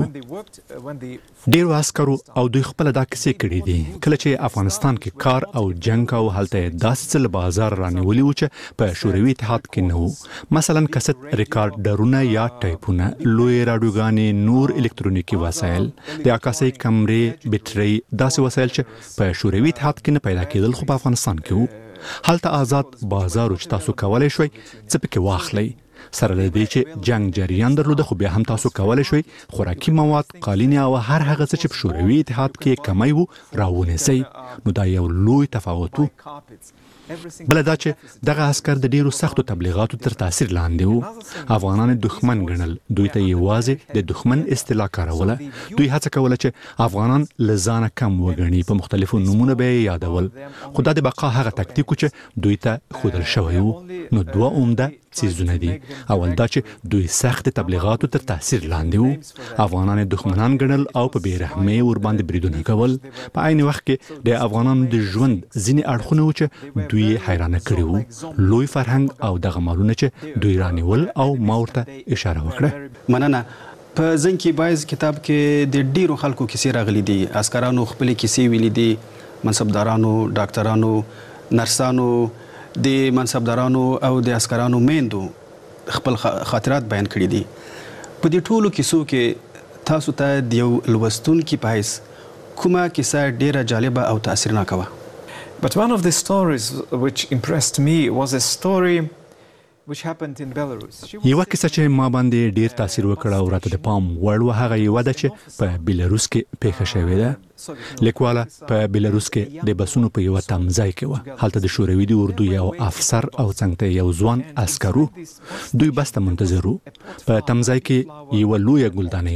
و. ډیرو عسکرو او دوی خپله دا کیسې کړي دي. کله چې افغانستان کې کار او جنګ او هلته یې داسې څه له بازار رانیولي وو چې په شوروي اتحاد کې نه و. مثلا کست ریکارډرونه یا ټایپونه، لوی راډیوګانې، نور الکترونیکي وسایل، د عکاسۍ کمرې، داسې وسایل چې په شوروي اتحاد کې نه پیدا کېدل خو په افغانستان کې وو. هلته آزاد بازار چې تاسو کولی شوئ څه پکې واخلئ. سره له دې چې جنګ جریان درلوده، خو بیا هم تاسو کولی شوئ خوراکي مواد، قالینې او هر هغه څه چې په شوروي اتحاد کې کمی وو راونیسئ. نو دا یو لوی تفاوت وو. بله دا چې دغه عسکر د ډیرو سختو تبلیغاتو تر تاثیر لاندې وو. افغانان دښمن ګڼل، دوی ته یوازې د دښمن اصطلاح کاروله. دوی هڅه کوله چې افغانان له ځانه کم وګڼي، په مختلفو نومونه به یې یادول. خو دا د بقا هغه تکتیک و چې دوی ته ښودل شوی و. نو دوه عمده څیزونه دي. اول دا چې دوی سخت تبلیغاتو تر تاثیر لاندې وو، افغانان دښمنان ګڼل او په بې رحمۍ ورباندې بریدونه کول. په عین وخت کې د افغانانو د ژوند ځینې اړخونه وو چې دوی یې حیرانه کړي وو. لوی فرهنګ او دغه مالونه چې دوی رانیول او ما ورته اشاره وکړه. مننه. په زنګي بایز کتاب کې د ډیرو خلکو کیسې راغلي دي. عسکرانو خپل کیسې ویلي دي، منصبدارانو، ډاکټرانو، نرسانو، د منصبدارانو او د عسکرانو میندو خپل خاطرات بیان کړي دي. په دې ټولو کیسو کې تاسو ته د یو لوستونکي په حیث کومه کیسه ډیره جالبه او تاثیرناکه وه؟ But one of the stories which impressed me was a story which happened in Belarus. یوه کیسه چې ما باندې ډیر تاثیر وکړ او راته د پام وړ و هغه یوه ده چې په بیلاروس کې پیښه شوې ده. لیکواله په بیلاروس کې د بسونو په یوه تمځای کې وه. هلته د شوروي د اردو یو افسر او څنګ ته یو ځوان عسکر و. دوی بس ته منتظر وو. په تمځای کې یوه لویه ګلدانۍ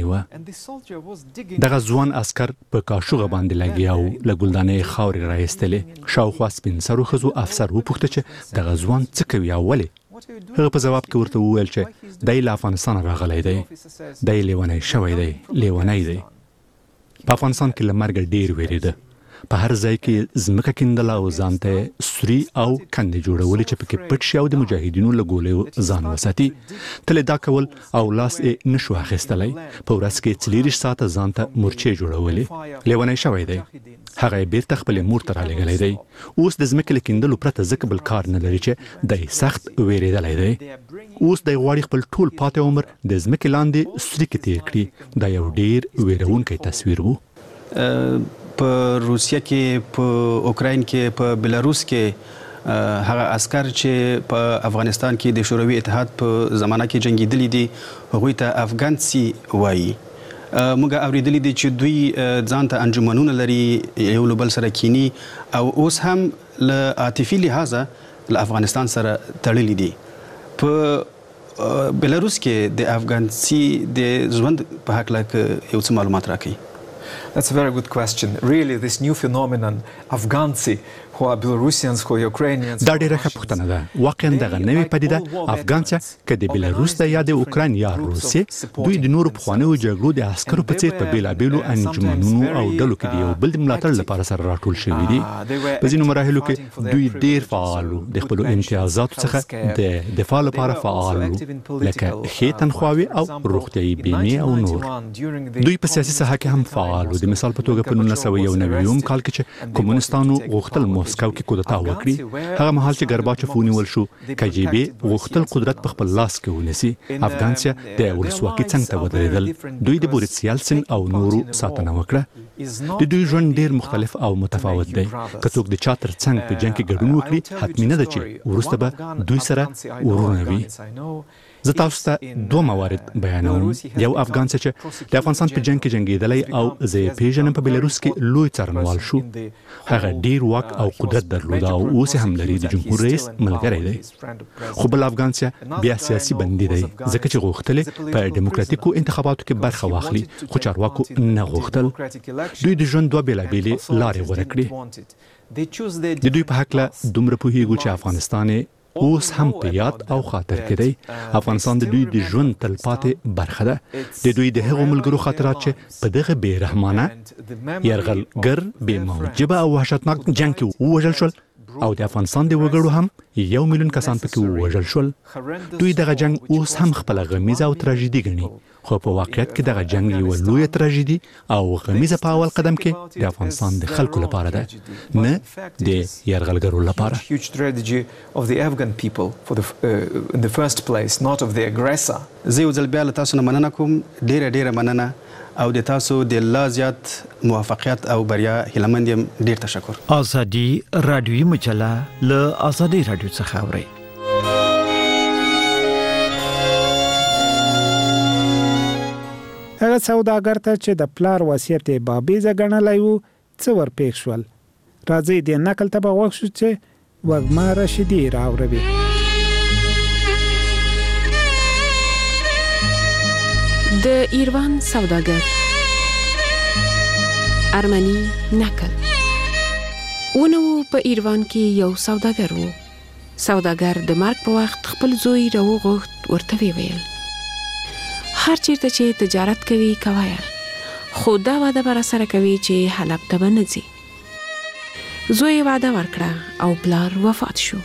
وه. دغه ځوان عسکر په کاشوغه باندې لګیا و، له ګلدانۍ خاورې رایستلې. شاوخوا سپین سرو ښځو افسر وپوښته چې دغه ځوان څه کوي او ولې؟ هغه په جواب کې ورته وویل چې دی له افغانستان راغلی دی، دی لیونی شوی دی، لیونی دی. په افغانستان کې له مرګه ډیر ویرېده. په هر ځای کې ځمکه کیندله او ځان ته سوري او کندې جوړولې چې پکې پټ شي او د مجاهدینو له ګولیو ځان وساتي. تل دا کول او لاس یې نشو اخیستلی. په ورځ کې 24 ساعته ځان ته مورچې جوړولې. لیونی شوی دی. هغه یې بیرته خپلې مور ته رالېږلی دی. اوس د ځمکې له کیندلو پرته ځکه بل کار نه لري چې دی سخت ویرېدلی دی. اوس دی غواړي خپل ټول پاتې عمر د ځمکې لاندې سوري کې تیر کړي. دا یو ډیر ویرونکی تصویر و. په روسیه کې، په اوکراین کې، په بیلاروس کې هغه عسکر چې په افغانستان کې د شوروي اتحاد په زمانه کې جنگیدلي دي هغوی ته افغانسي وایي. موږ اوریدلی دي چې دوی ځان ته انجمنونه لري، یو له بل سره کینی او اوس هم له عاطفي لحاظه له افغانستان سره تړلي دي. په بیلاروس کې د افغانسي د ژوند په هکله یو څه معلومات راکړئ. That's a very good question. Really, this new phenomenon, Afghansi, who are Belarusians, who are Ukrainians. دا ډیره ښه پوښتنه ده. واقعا دغه نوې پدیده افغانسیا که د بیلاروس ده یا د اوکراین یا روسیې، دوی د نورو پخوانیو جګړو د عسکرو په څیر په بیلابیلو انجمنونو او ډلو کې د یو بل د ملاتړ لپاره سره راټول شوي دي. په ځینو مراحلو کې دوی ډیر فعال وو. د خپلو امتیازاتو څخه د دفاع لپاره فعال وو، لکه ښې تنخواوې او روغتیایي بیمې او نور. دوی په سیاسي ساحه کې هم فعال وو. د مثال په توګه په 1991 کال کې چې کمونستانو غوښتل ماسکو کې کودتا وکړي هغه مهال چې ګرباچوف ونیول شو کجيبي غوښتل قدرت په خپل لاس کې ونیسي افغانستان د ولسواکۍ څنګ ته ودرېدل دوی د بوریس یلسن او نورو ساتنه وکړه د دوی ژوند ډیر مختلف او متفاوت دی که څوک د چا تر څنګ په جنگ کې ګډون وکړي حتمی نه ده چې وروسته به دوی سره ورونه وي زه تاسو ته دوه موارد بیانوم یو افغان چې د افغانستان په جنگ کې جنگیدلی او زه پیژنم په بلاروس کې لوی څارنوال شو هغه ډیر واک او قدرت درلود او اوس هم لري د جمهور رئیس ملګری دی خو بل افغان چې بیا سیاسي بندي دی ځکه چې غوښتل په دیموکراتیکو انتخاباتو کې برخه واخلي خو چارواکو نه غوښتل دوی د ژوند دوه بیلابېلې لارې غوره کړې د دوی په هکله دومره پوهیږو چې افغانستان اوس هم په یاد او خاطر کې دی افغانستان د دوی د ژوند تلپاتې برخه ده د دوی د هغو ملګرو خاطرات چې په دغه بې رحمانه یرغلګر بې موجبه او وحشتناک جنګ کې ووژل شول او د افغانستان د وګړو هم 1 میلیون کسان پکې ووژل شول دوی دغه جنگ اوس هم خپل غمیزه او تراژیدي ګڼي خو په واقعیت کې دغه جنگ یو لوی تراژیدي او غمیزه په اول قدم کې د افغانستان د خلکو لپاره ده نه د یرغلګرو لپاره huge tragedy of the Afghan people for in the first place not of the aggressor زه یو ځل بیا له تاسو نه مننه کوم ډیره مننه او د تاسو د لا زیات موفقیت او بریا هیلمند یم ډیر تشکر ازادي رادیوي مجله له ازادي رادیو څخه اوري هغه سوداګر ته چې د پلار وصیت یې بابیزه ګڼلی و څه ورپېښ شول راځئ دې نقل ته به غوږ شو چې وږمه رشیدي راوروي د ایروان سوداګر ارمنی نقل ونو په ایروان کې یو سوداګر و سوداګر د مرګ په وخت خپل زوی راوغوښت ورته ویل هر چیرته چې تجارت کوي کوایا خو دا وعده به راسره کوي چې حلب ته به نه ځي زوی وعده ورکړه او پلار وفات شو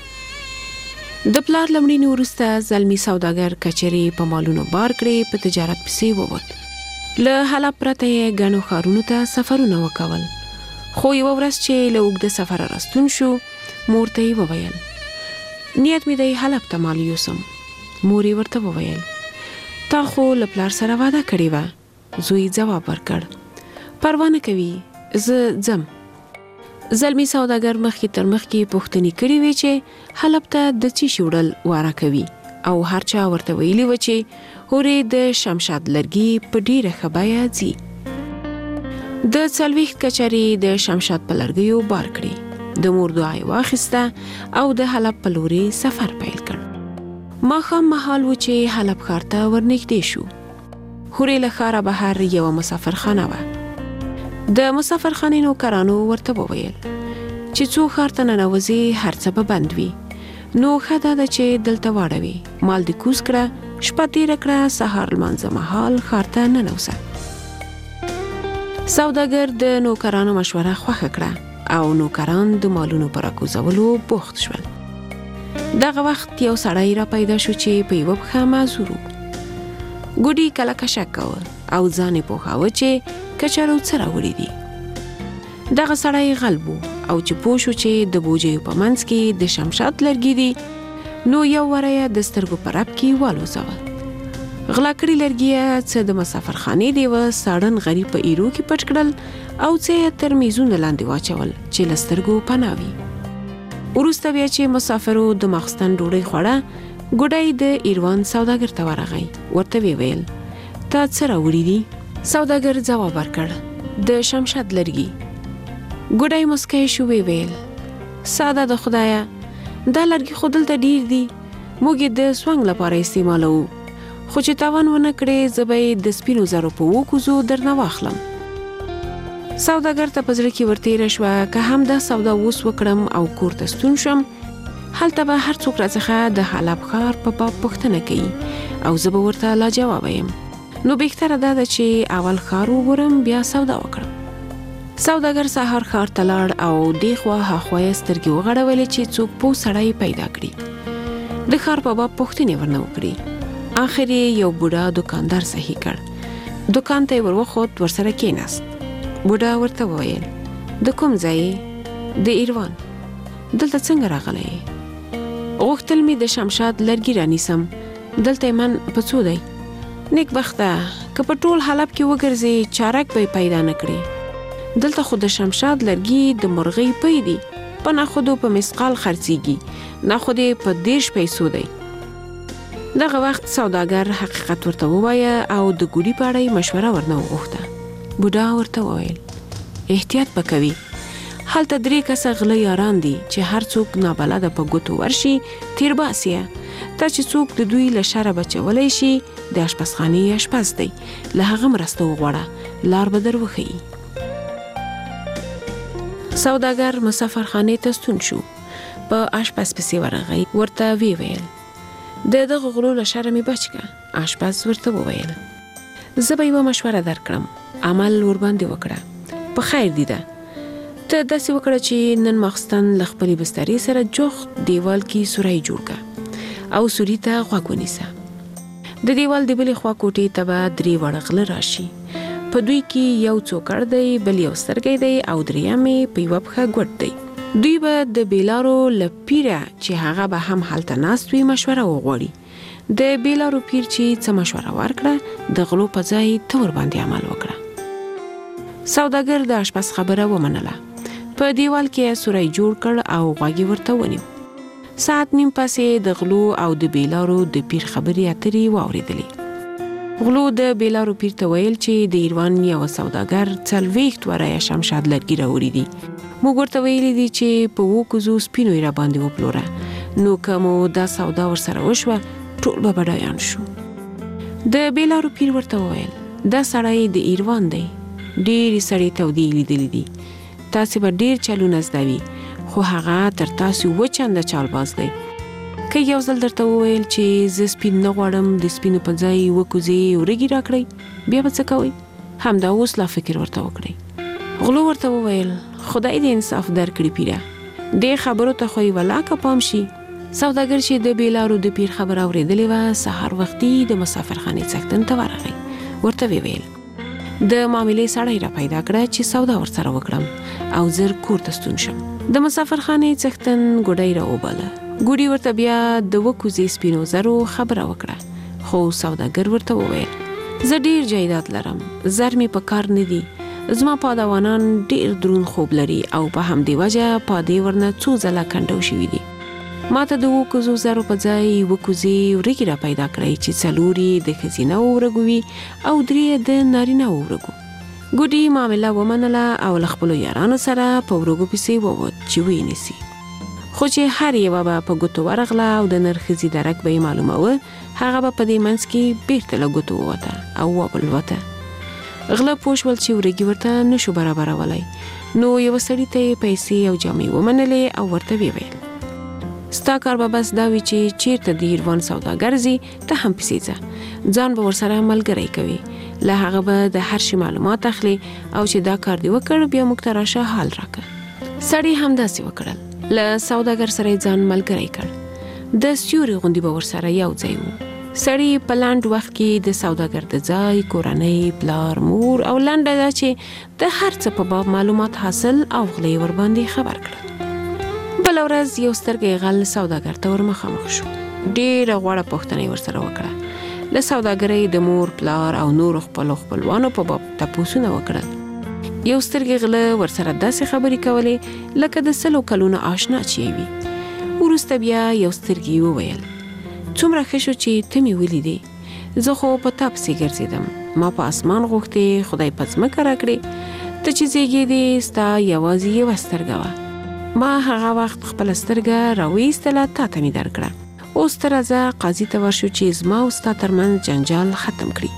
د پلار لمړینې وروسته زلمی سوداګر کچري په مالونو بار کړې په تجارت پسې ووت له حلب پرته یې ګڼو ښارونو ته سفرونه وکول خو یوه ورځ چې له اوږده سفره راستون شو مور ته یې وویل نیت مې دی حلب ته مال یوسم مور یې ورته وویل تا خو له پلار سره وعده کړې وه زوی ځواب ورکړ پروا نه کوي زه ځم زلمی سوداګر مخکې تر مخکې پوښتنې کړې وې چې حلب ته د څه شي وړل واره کوي او هر چا ورته ویلي و چې هورې د شمشاد لرګي په ډیره ښه بیه ځي د 40 کچري د شمشاد په لرګیو بار کړې د مور دعا یې واخیسته او د حلب په لوري سفر پیل کړ ماښام مهال و چې حلب ښار ته ورنږدې شو هورې له ښاره بهر یوه مسافرخانه وه د مسافرخانې نوکرانو ورته وویل چې څو ښار ته ننوځي هر څه به بند وي نو ښه دا ده چې دلته واړوي مال دې کوز کړه شپه تېره کړه سهار لمانځه مهال ښار ته ننوځه سوداګر د نوکرانو مشوره خوښه کړه او نوکران د مالونو په راکوزولو بوخت شول دغه وخت یو سړی را پیدا شو چې په یوه پښه معذور و ګوډي کله کشک کوه او ځان یې پوهاوه چې کچالو څه راوړي دي دغه سړی غلب و او چې پوه شو چې د بوجیو په منځ کې د شمشاد لرګي دي نو یو وره یې د سترګو په رپ کې والوځوه غلا کړي لرګي یې څه د مسافرخانې د یوه ساړن غریب په ایرو کې پټ کړل او څه یې تر میزونه لاندې واچول چې له سترګو پناه وي وروسته بیا چې مسافرو د ماخستن ډوډۍ خوړه ګوډی د ایروان سوداګر ته ورغی ورته ویل تا څه راوړي دي سوداګر ځواب ورکړ د شمشاد لرګي ګوډی مسکی شو ویل ساده د خدایا دا لرګي خو دلته ډیر دي موږ یې د سوانګ لپاره استعمالوو خو چې تاوان ونه کړې زه به یې د سپینو زرو په وکوزو درنه واخلم سوداګر ته په زړه کې ورتېره شوه که هم دا سودا اوس وکړم او کور ته ستون شم هلته به هر څوک راڅخه د حلب ښار په باب پوښتنه کوي او زه به ورته لاجوابه یم نو بهتره دا ده چې اول ښار وګورم بیا سودا وکړم سوداګر سهار ښار ته لاړ او دې خوا هاخوا یې سترګې وغړولې چې څوک پوه سړی پیدا کړي د ښار په باب پوښتنې ورنه وکړي آخر یې یو بوډا دکاندار صحیح کړ دکان ته یې وروخوت ورسره کېناست بوډا ورته وویل د کوم ځای د ایروان دلته څنګه راغلی؟ غوښتل مې د شمشاد لرګي رانیسم، دلته من په څو دی؟ نیک بخته که په ټول حلب کې وګرځې چارک به پیدا نه کړې. دلته خو د شمشاد لرګي د مرغۍ پی دي، په ناخودو په مسقال خرڅیږي، ناخودې په 10 پیسو دی. دغه وخت سوداګر حقیقت ورته ووایه او د ګوډي په اړه مشوره ورنه وغوښته. بوډا ورته وویل احتیاط وکوي، هلته 3 کسه غله یاران دي چې هر څوک نابلده په ګوتو ورشي تیر باسیه. تا چې څوک د دوی له شره بچولی شي د اشپزخانې اشپز دی، له هغه مرسته وغواړه، لار به در وښیي. سوداګر مسافرخانې ته ستون شو، په اشپز پسې ورغی، ورته ویل د دغه غلو له شره مې بچ که. اشپز ورته وویل زه به یوه مشوره درکړم، عمل ورباندې وکړه. په خیر دی ده، ته داسې وکړه چې نن ماخستن له خپلې بسترې سره جوخت دیوال کې سوری جوړ که او سوري ته غوږ ونیسه. د دیوال د بلې خوا کوټې ته به 3 وړه غله راشي، په دوی کې یو څوکړ دی، بل یو سترګی دی او دریم په یوه پښه ګوټ دی. دوی به د بیلارو له پیره چې هغه به هم هلته ناست وي مشوره وغواړي. د بیلارو پیر چې څه مشوره ورکړه د غلو په ځای ته ورباندې عمل وکړه. سوداګر د اشپز خبره ومنله، په دیوال کې سوری جوړ کړ او غوږ ورته ونیو. ساعت نیم پسې د غلو او د بیلارو د پیر خبرې اترې واورېدلې. غلو د بیلارو پیر ته ویل چې د ایروان یو سوداګر 40 ورایه شمشاد لرګي راوړي دي. موږ ورته ویلي دي چې په 2 کوزو سپینو یې راباندې وپلوره، نو که مو دا سودا ورسره وشوه ټول به بډایان شو. د بیلارو پیر ورته وویل دا سړی د ایروان دی، ډېرې سړې تودې لیدلې دي، تاسې به ډېر چلونه زده وي، خو هغه تر تاسو 2 چنده چالباز دی. که یو ځل درته وویل چې زه سپین نه غواړم، د سپینو په ځای 2 کوزې وریږي راکړئ، بیا به څه کوئ؟ همدا اوس لا فکر ورته وکړئ. غلو ورته وویل خدای دې انصاف درکړي پیره، دې خبرو ته خو یې ولاکه پام شي. سوداګر چې د بیلارو د پیر خبره اورېدلې وه، سهار وختي د مسافرخانې څښتن ته ورغی. ورته ویل د معاملې سړی را پیدا کړه چې سودا ورسره وکړم او زر کور ته ستون شم. د مسافرخانې څښتن ګوډۍ را وباله. ګوډي ورته بیا د 2 کوزې سپینو زرو خبره وکړه، خو سوداګر ورته وویل زه ډېر جایداد لرم، زر مې په کار نه دي، زما پادوانان ډېر درون خوب لري او په همدې وجه پادې ورنه څو ځله کنډو شوي دي. ما ته د 2 کوزو زرو په ځای 2 کوزې وریږي را پیدا کړئ چې 4 د ښځینه ورږو وي او 3 د نارینه ورږو. ګوډي معامله ومنله او له خپلو یارانو سره په ورږو پسې ووت چې ویې نیسي. خو چې هر یوه به په ګوتو ورغله او د نر ښځې درک به یې معلوموه، هغه به په دې منځ کې بیرته له ګوتو ووته او وبلوته. غله پوه شول چې ورږي ورته نشو برابرولی، نو یوه سړي ته یې پیسې او جامې ومنلې او ورته ویل ستا کار به بس دا وي چې چیرته د ایروان سوداګر ځي ته هم پسې ځه، ځان به ورسره ملګری کوي، له هغه به د هر شي معلومات اخلي او چې دا کار دی وکړ بیا موږ ته راشه حال راکړه. سړي همداسې وکړل، له سوداګر سره یې ځان ملګری کړ، د سیوري غوندې به ورسره یو ځای و. سړي په لنډ وخت کې د سوداګر د ځای، کورنۍ، پلار، مور او لنډه دا چې د هر څه په باب معلومات حاصل او غله یې ورباندې خبر کړل. بله ورځ یو سترګی غل سوداګر ته ور مخامخ شو، ډېره غوړه پوښتنه یې ورسره وکړه. له سوداګرۍ د مور، پلار او نورو خپلوانو په باب تپوسونه وکړل. یو سترګی غله ورسره داسې خبرې کولې لکه د 100 کلونو آشنا چې وي. وروسته بیا یو سترګی وویل څومره ښه شو چې ته مې ولیدې، زه خو په تا پسې ګرځېدم، ما په اسمان غوښتې، خدای په ځمکه راکړې، ته چې زیږېدې ستا یوازې یوه سترګه وه، ما هغه وخت خپله سترګه راویستله تا ته مې درکړه. اوس ته راځه قاضي ته ورشو چې زما او ستا ترمنځ جنجال ختم کړي.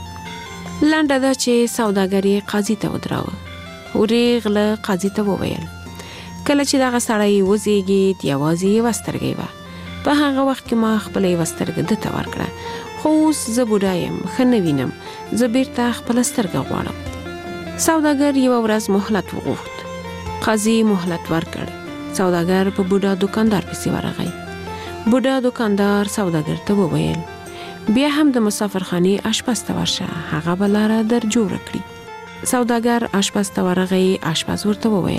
لنډه ده چې سوداګر یې قاضي ته ودراوه. ورې غله قاضي ته وویل کله چې دغه سړی وزیږېد یوازې یوه سترګه وه، په هغه وخت کې ما خپله یوه سترګه ده ته ورکړه، خو اوس زه بوډا یم، ښه نه وینم، زه بیرته خپله سترګه غواړم. سوداګر یوه ورځ مهلت وغوښت، قاضي مهلت ورکړ. سوداګر په بوډا دکاندار پسې ورغی. بوډا دکاندار سوداګر ته وویل بیا هم د مسافرخانې اشپز ته ورشه، هغه به لاره در جوړه کړي. سوداګر اشپز ته ورغی. اشپز ورته وویل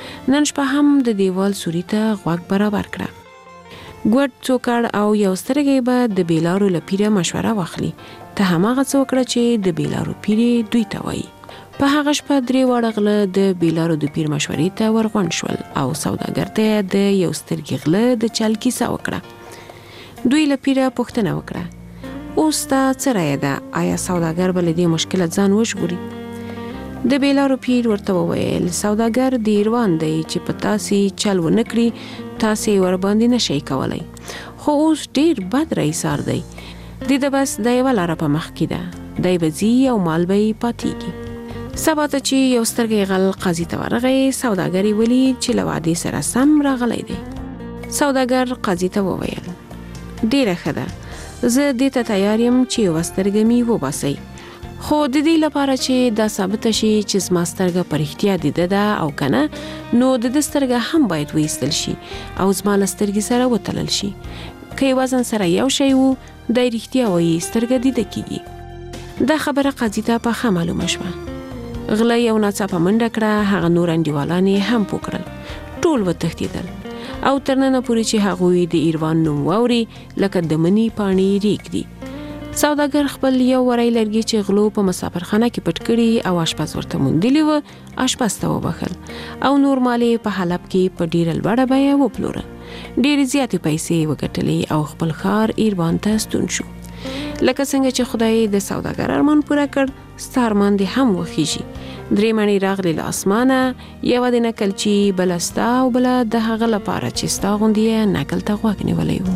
نن شپه هم د دیوال سوري ته غوږ برابر کړه. ګوډ څوکړ او یو سترګې به د بیلارو لپیره مشوره واخلي. ته هماغه څوکړه چې د بیلارو پیری دوی ته وایي. په هغه شپه 3 واړه غله د بیلارو د پیر مشورې ته ورغونډ شول او سوداګر ته د یو سترګې غله د چل کیسه وکړه. دوی لپیره پوښتنه وکړه، اوس تا څه رایه ده؟ آیا سوداګر به له دې مشکله ځان وژغوري؟ د بیلارو پیر ورته وویل، سوداګر د ایروان دی چې په تاسې چل ونه کړي تاسې ورباندې نشئ کولی، خو اوس ډیر بد رئیسار دی. د بس د یوه لاره په مخ کې ده، دی به ځي او مال به یې پاتېږي. سبا ته چې یو سترګې غل قاضي ته ورغی، سوداګر یې ولید چې له وعدې سره سم راغلی دی. سوداګر قاضي ته وویل، ډیره ښه ده، زه دې ته تیار یم چې یوه سترګه مې وباسئ، خو د دې لپاره چې دا ثابته شي چې زما سترګه په رښتیا د ده ده او که نه، نو د ده سترګه هم باید وایستل شي او زما له سترګې سره وتلل شي. که یې وزن سره یو شی وو، دی رښتیا وایي سترګه د ده کېږي. دا خبره قاضي ته پخه معلومه شوه. غله یو ناڅاپه منډه کړه، هغه نور انډیوالان یې هم پوه کړل، ټول وتښتېدل او تر ننه پورې چې هغوی د ایروان نوم واوري لکه د مني پاڼې ریږدي. سوداګر خپل یو وری لرګي چې غلو په مسافرخانه کې پټ کړي او اشپز ورته موندلی و، اشپز ته وبخل او نور مال په حلب کې په ډیره لوړه بیه وپلوره. ډیرې زیاتې پیسې وګټلې او خپل ښار ایروان ته ستون شو. لکه څنګه چې خدای د سوداګر ارمان پوره کړ، ستا ارمان دې هم وخیږي. 3 مڼې راغلې له اسمانه، یوه د نکل چې بله ستا او بله د هغه لپاره چې ستا غوندې یې نکل ته غوږ نیولی و.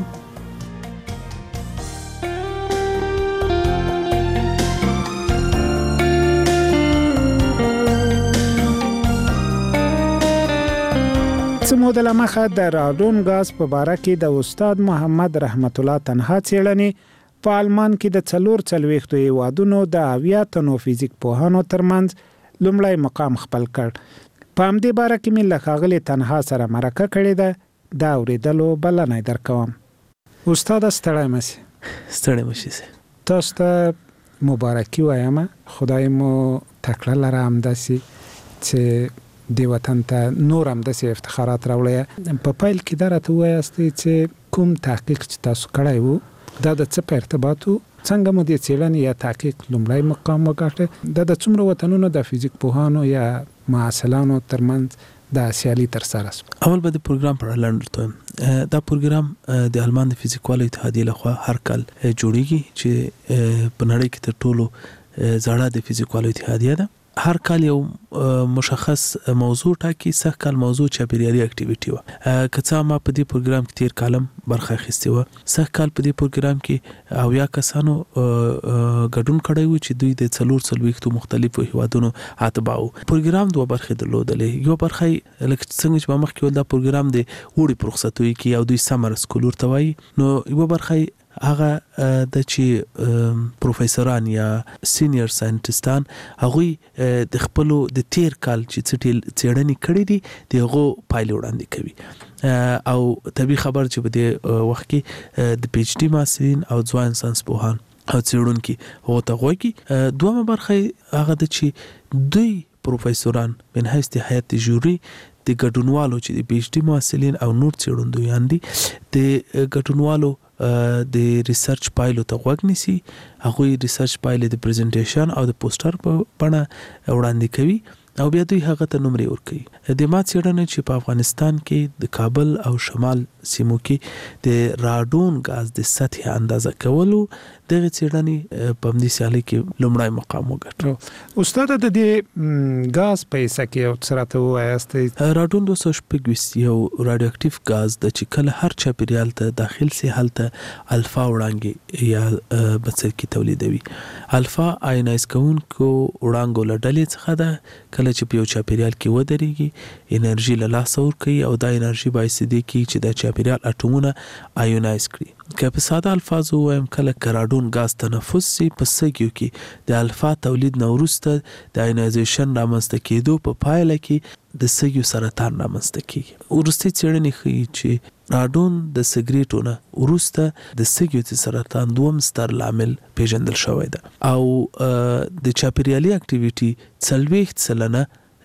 څه موده له مخه د راډون غاز په باره کې د استاد محمد رحمت الله تنها څېړنې په آلمان کې د 44 هیوادونو د 80 تنو فزیک پوهانو ترمنځ لومړی مقام خپل کړ. په همدې باره کې مې له ښاغلي تنها سره مرکه کړې ده، دا اورېدلو بلنه درکوم. استاد ستړی مشي. ستړی مشي. تاسو ته مبارکي وایم، خدای مو تکړه لره همداسې چې دی وطن ته نور هم داسې افتخارات راوړی. په پیل کې دا راته ووایاستئ چې کوم تحقیق چې تاسو کړی و دا د څه په ارتباط و، څنګه مو د څېړنې یا تحقیق لومړی مقام وګاټه، دا د څومره وطنونو د فزیک پوهانو یا محصلانو ترمنځ د سیالي ترسره شوه؟ اول به د پروګرام په اړه لنډ ووایم. دا پروګرام د آلمان د فزیکوالو اتحادیې لخوا هر کال جوړیږي چې په نړۍ کې تر ټولو زړه د فزیکوالو اتحادیه ده. هر کال یو مشخص موضوع ټاکي. سږ کال موضوع چاپیریالي اکټیویټي و. که څه ما په دې پروګرام کې تیر کالم برخه اخیستې وه. سږ کال په دې پروګرام کې 80 کسانو ګډون کړی و چې دوی د 44 مختلفو هیوادونو اتباع وو. پروګرام دوه برخې درلودلې. یو برخه لکه څنګه چې ما مخکې ویل، دا پروګرام د وړي په رخصتیو کې او دوی سمر سکول ورته وایي، نو یو برخه هغه د چې پروفیسوران یا سینیئر ساینټیستان هغه د خپل د تیر کال چې څېړنې کړې دي دغه پایلې وړاندې کوي او طبي خبر چې په دې وخت کې د پی ایچ ډي محصلین او ځوان ساينس پوهان او څېړونکي هغه ته غوږی. دومره برخه هغه د چې دوی پروفیسوران من حیث د هیئت جوری د ګډونوالو چې د پی ایچ ډي محصلین او نور څېړندویان دي د ګډونوالو د ریسرچ پایلو ته غوږ نیسي. هغوی ریسرچ پایلې د پریزنټیشن او د پوسټر په بڼه وړاندې کوي او بیا دوی هغه ته نمرې ورکوي. د ما څېړنه چې په افغانستان کې د کابل او شمال سیمو کې د راډون غاز د سطح اندازه کولو دغه څېړنې په همدې سیالۍ کې لومړی مقام وګټه. استاد د دې غاز په حصه کې یو څه راته ووایاستئ. راډون 226 یو راډیو اکټیو غاز د چې کله هر چاپیریال ته داخل سي هلته الفا وړانګې یا بڅرکي تولیدوي. الفا آینایز کوونکو وړانګو له ډلې څخه ده. کله چې په یو چاپیریال کې ودرېږي انرژي له لاسه ورکوي او دا انرژي باعث دی چې د چاپیریال اټومونه آیونایز کړي. که په ساده الفاظو وایم، کله راډون غاز تنفس سي په سږیو کې د الفا تولید نه وروسته د آیونایزیشن رامنځته کېدو په پایله کې د سږیو سرطان رامنځته کېږي. وروستۍ څېړنې ښیي چې راډون د سګریټو نه وروسته د سږیو د سرطان دوم ستر لامل پیژندل شوی ده او د چاپیریالي اکټیویټي 40%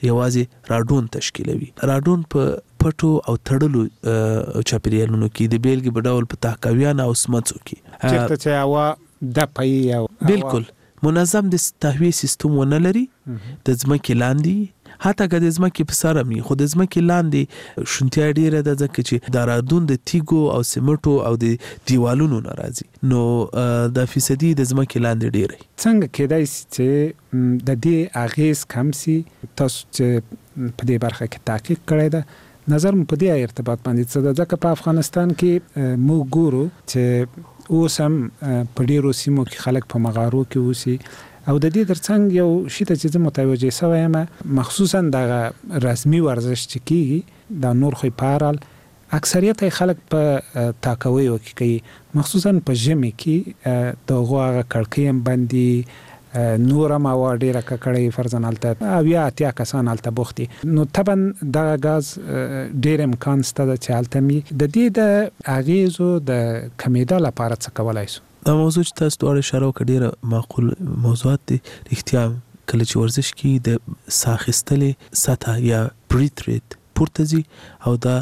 یوازې راډون تشکیلوي. راډون په پټو او تړلو چاپیریالونو کې د بیلګې په ډول په تاکاویان او سمڅو کې چېرته چې هوا د پي او بالکل منظم د تهویې سیستم ونه لري، د ځمکې لاندې حتی که د ځمکې په سر هم خو د ځمکې لاندې شونتیا ډیره ده ځکه چې د راډون د تیږو او سمټو او د دیوالونو نه راځي، نو د فیصدي د ځمکې لاندې ډیره. څنګه کېدای شي چې د دې اغیز کم سي؟ تاسو چې په دې برخه کې تحقیق کړی ده، نظر مو په دې ارتباط باندې څه ده؟ ځکه په افغانستان کې موږ ګورو چې اوس هم په ډیرو سیمو کې خلک په مغارو کې اوسي، او د دې ترڅنګ یو شی ته چې زه متوجه شوی یم، مخصوصا د رسمي ورزش چې کیږي د نور خو پارال اکثریت خلک په تاکویو کې کوي، مخصوصا په ژمي کې د غوغه کړکۍ هم باندې نور ما و ډیره کړی فرضاً الته او یا اتیا کسان الته بوختي، نو طبعا د غاز ډیر امکان ستده چې الته می د دې د اغیزو د کمیدا لپاره څه کولای شو؟ دا موضوع چې تاسو ډېر اشاره وکړه ډیره معقول موضوعات دي. رښتیا کله چې ورزش کې د ساخستلې سطح یا بریث ریټ پورته ځي او دا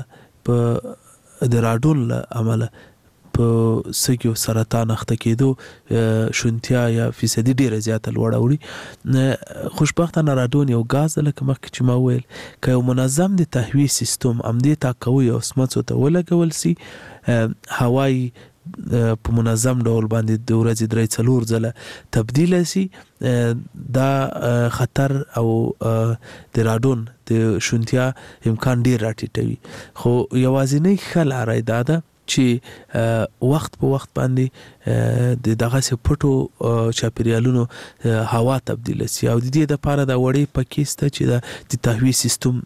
په د راډون له امله په سږو سرطان اخته کېدو شونتیا یا فیصدي ډیره زیاته لوړه وړي. خوشبختانه راډون یو غاز لکه مخکې چې ما ویل که یو منظم د تهویې سیستم همدې تاکوي او سمڅو ته ولګول سي، هوایی په منظم ډول باندې د ورځې 3-4 ځله تبدیل سي، دا خطر او د راډون د شونتیا امکان ډیر راټیټوي. خو یوازینی ښه لاره دا ده چې وخت په وخت باندې د دغه پټو چاپیریالونو هوا تبدیل شي، او د دې لپاره د وړې پکېسته چې د تهویې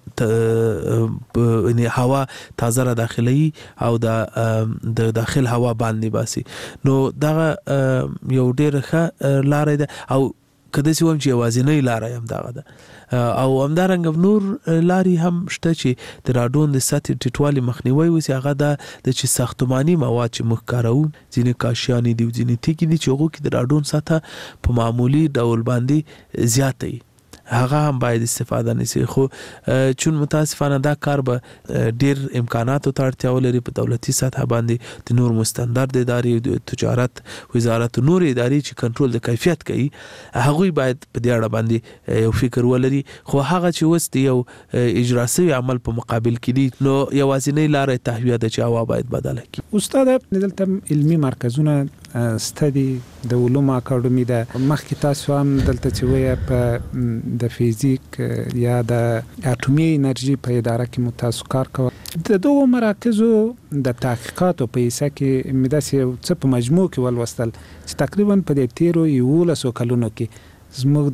سیستم یعنی هوا تازه را داخلي او د داخل هوا باندې باسي، نو دغه یو ډېر ښه لاره ده. او کله چې وم چې یوازینی لاره هم دغه ده، او همدارنګه نور لارې هم شته چې د راډون د سطحې ټیټوالي مخنیوي وسي. هغه د چې ساختماني مواد چې موږ کاروو، ځینې کاشیانې دي او ځینې تیږې دي چې هغو کې د راډون سطحه په معمولي ډول باندې زیاته وي، هغه هم باید استفاده نشي. خو چون متاسفانه دا کار به ډیر امکاناتو ته اړتیا ولري په دولتي سطح باندې، د نور مستندرد ادارې د تجارت وزارت نور ادارې چې کنټرول د کیفیت کوي، هغوی باید په دې اړه باندې یو فکر ولري. خو هغه چې اوس د یو اجرا شوي عمل په مقابل کې دي، نو یوازینی لاره تهویه ده چې هوا باید بدله کړي. استاد دلته علمي مرکزونه ستدي د علوم اکاډمي ده، مخکې تاسو هم دلته چې وایي په د فیزیک یا د اټومي انرژي په اداره کې متاسو کار کوي. د دوه مراکزو د تحقیقاتو په حصہ کې مداسې څه په مجموع کې ولوستل چې تقریبا په دې 13 کلونو کې زموږ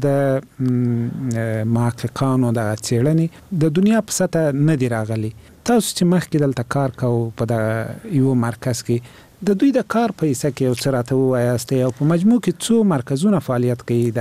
د محققانو د څېړنې د دنیا په سطح نه دی راغلی. تاسو چې مخکې دلته کار کوو په د یو مرکز کې، د دوی د کار په حصہ کې یو څه راته ووایاست، او په مجموع کې څو مرکزونه فعالیت کوي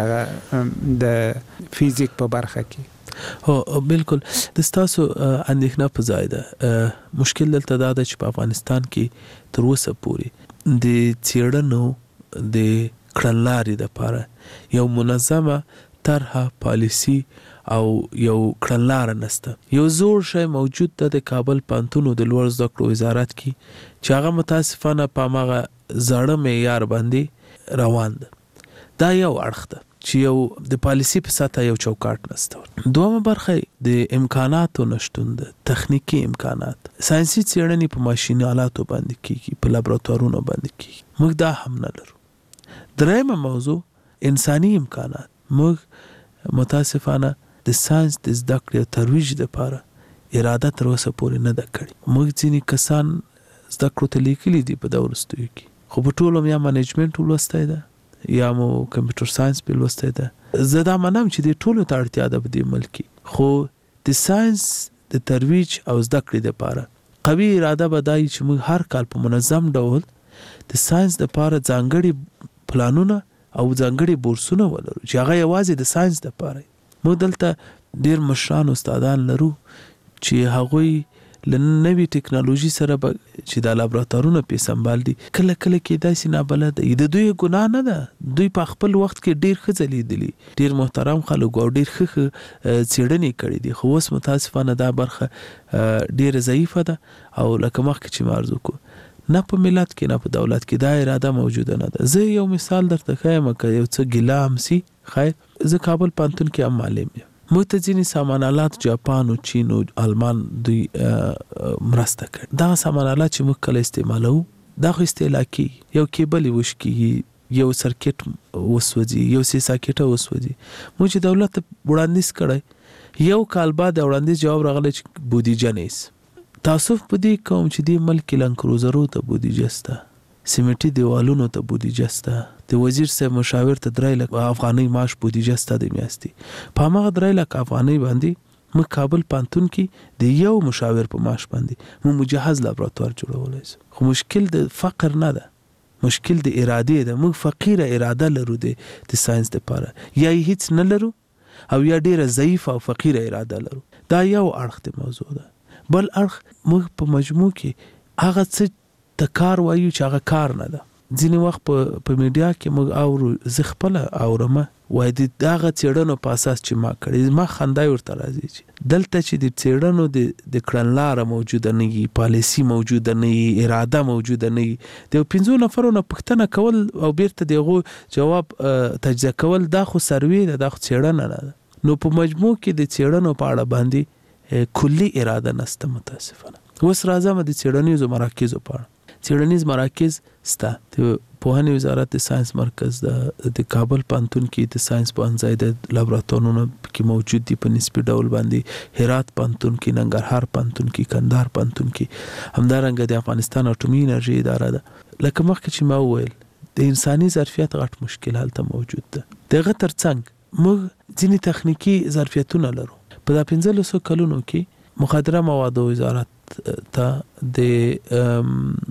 د فیزیک په برخه کې؟ هو بالکل، د تاسو اندېښنه په ځای ده. مشکل دلته دا ده چې په افغانستان کې تر اوسه پورې د څېړنو د کړنلارې لپاره یو منظمه طرحه پالیسی او یو کړنلاره نشته. یو زوړ شی موجود ده د کابل پوهنتون د لوړ زده کړو وزارت کې چې هغه متاسفانه په هغه زړه معیار باندې روان ده. دا یو اړخ ده چې یو د پالیسی په ساته یو چوکاټ نشته. دومره برخه د امکاناتو نشټون ده، تخنیکی امکانات، ساينسي څېړنې په ماشين آلاتو باندې کیږي، په لابراتوارونو باندې کیږي، موږ دا هم نه لرو. درېمه موضوع انساني امکانات، موږ متاسفانه د ساينس د زده کړې او ترویج لپاره اراده تر اوسه پورې نه ده کړې. موږ ځینې کسان زده کړو ته لیکلي دي په دا وروستیو کې، خو په ټولو یا منیجمنټ ولوستی ده یا مو کمپیوټر ساينس په لوستی ده. زه دا منم چې د ټولو ته اړتیا ده په دې ملک کې، خو د ساينس د ترویج او زده کړې لپاره قوي اراده به دای چې موږ هر کال په منظم ډول د ساينس لپاره ځانګړي پلانونه او ځانګړي بورسونه ولرو چې هغه یوازې د ساينس لپاره. موږ دلته ډیر مشران استادان لرو چې هغوی لنوي ټکنالوژي سره چې د لابراتوارونو په سمبال دي کله کې داسې نه بلد د دوی ګناه نه ده دوی په خپل وخت کې ډیر خځلیدلی ډیر محترم خلک او ډیر ښه څېړنې کړې دي خو اوس متاسفانه دا برخه ډیر ضعیفه ده او لکه مخکې چې ما عرض وکړو نه په ملت کې نه په دولت کې دا اراده موجوده نه ده زه یو مثال درته ښیم که یو څه ګیله هم سي خیر زه کابل پوهنتون کې هم معلم یم موږ ته ځینې سامان آلات جاپان او چین او آلمان دوی مرسته کړي دغه سامان آلات چې موږ کله استعمالوو دا خو استهلاکي یو کیبل یې وشکېږي یو سرکټ وسوځي یو سی ساکټه وسوځي موږ چې دولت ته وړاندیز کړی یو کال بعد وړاندیز جواب راغلی چې بودیجه نه تاسف په دې کوم چې دې ملک لنډ کروزرو ته بودیجه سته سیمټي دیوالونو ته بودیجه سته د وزیر صاحب مشاور ته 3 لک افغانۍ معاش بودیجه سته د میاشتې په هغه 3 لک افغانۍ باندې موږ کابل پوهنتون کې د یو مشاور په معاش باندې موږ مجهز لابراتوار جوړولای شو خو مشکل د فقر نه ده مشکل د اراده ده موږ فقیره اراده لرو د ساينس لپاره یا هیڅ نه لرو او یا ډیره ضعیفه او فقیره اراده لرو دا یو اړخ د موضوع ده بل اړخ موږ په مجموع کې هغه څه د کار وایو چې هغه کار نه ده ځینې وخت په میډیا کې موږ اورو زه خپله اورم وایي د هغه څېړنو په اساس چې ما کړی ما خندا ورته راځي چې دلته چې د څېړنو د کړنلاره موجوده نه وي پالیسي موجوده نه وي اراده موجوده نه وي د 5 نفرو نه پوښتنه کول او بیرته د هغو جواب تجزیه کول دا خو سروې ده دا خو څېړنه نه ده نو په مجموع کې د څېړنو په اړه باندې کلي اراده نشته متاسفانه اوس راځم د څېړنیزو مراکزو په اړه څېړنیز مراکز سته د پوهنې وزارت د ساينس مرکز د کابل پوهنتون کې د ساينس پوهنځای د لابراتوارونو کې موجود دي په نسبي ډول باندې هرات پوهنتون کې ننګرهار پوهنتون کې کندهار پوهنتون کې همدارنګه د افغانستان اټومي انرژي اداره ده لکه مخکې چې ما وویل د انساني ظرفیت غټ مشکل هلته موجود ده دغه ترڅنګ موږ ځینې تخنیکی ظرفیتونه لرو په 15 کلونو کې مخدره موادو وزارت ته د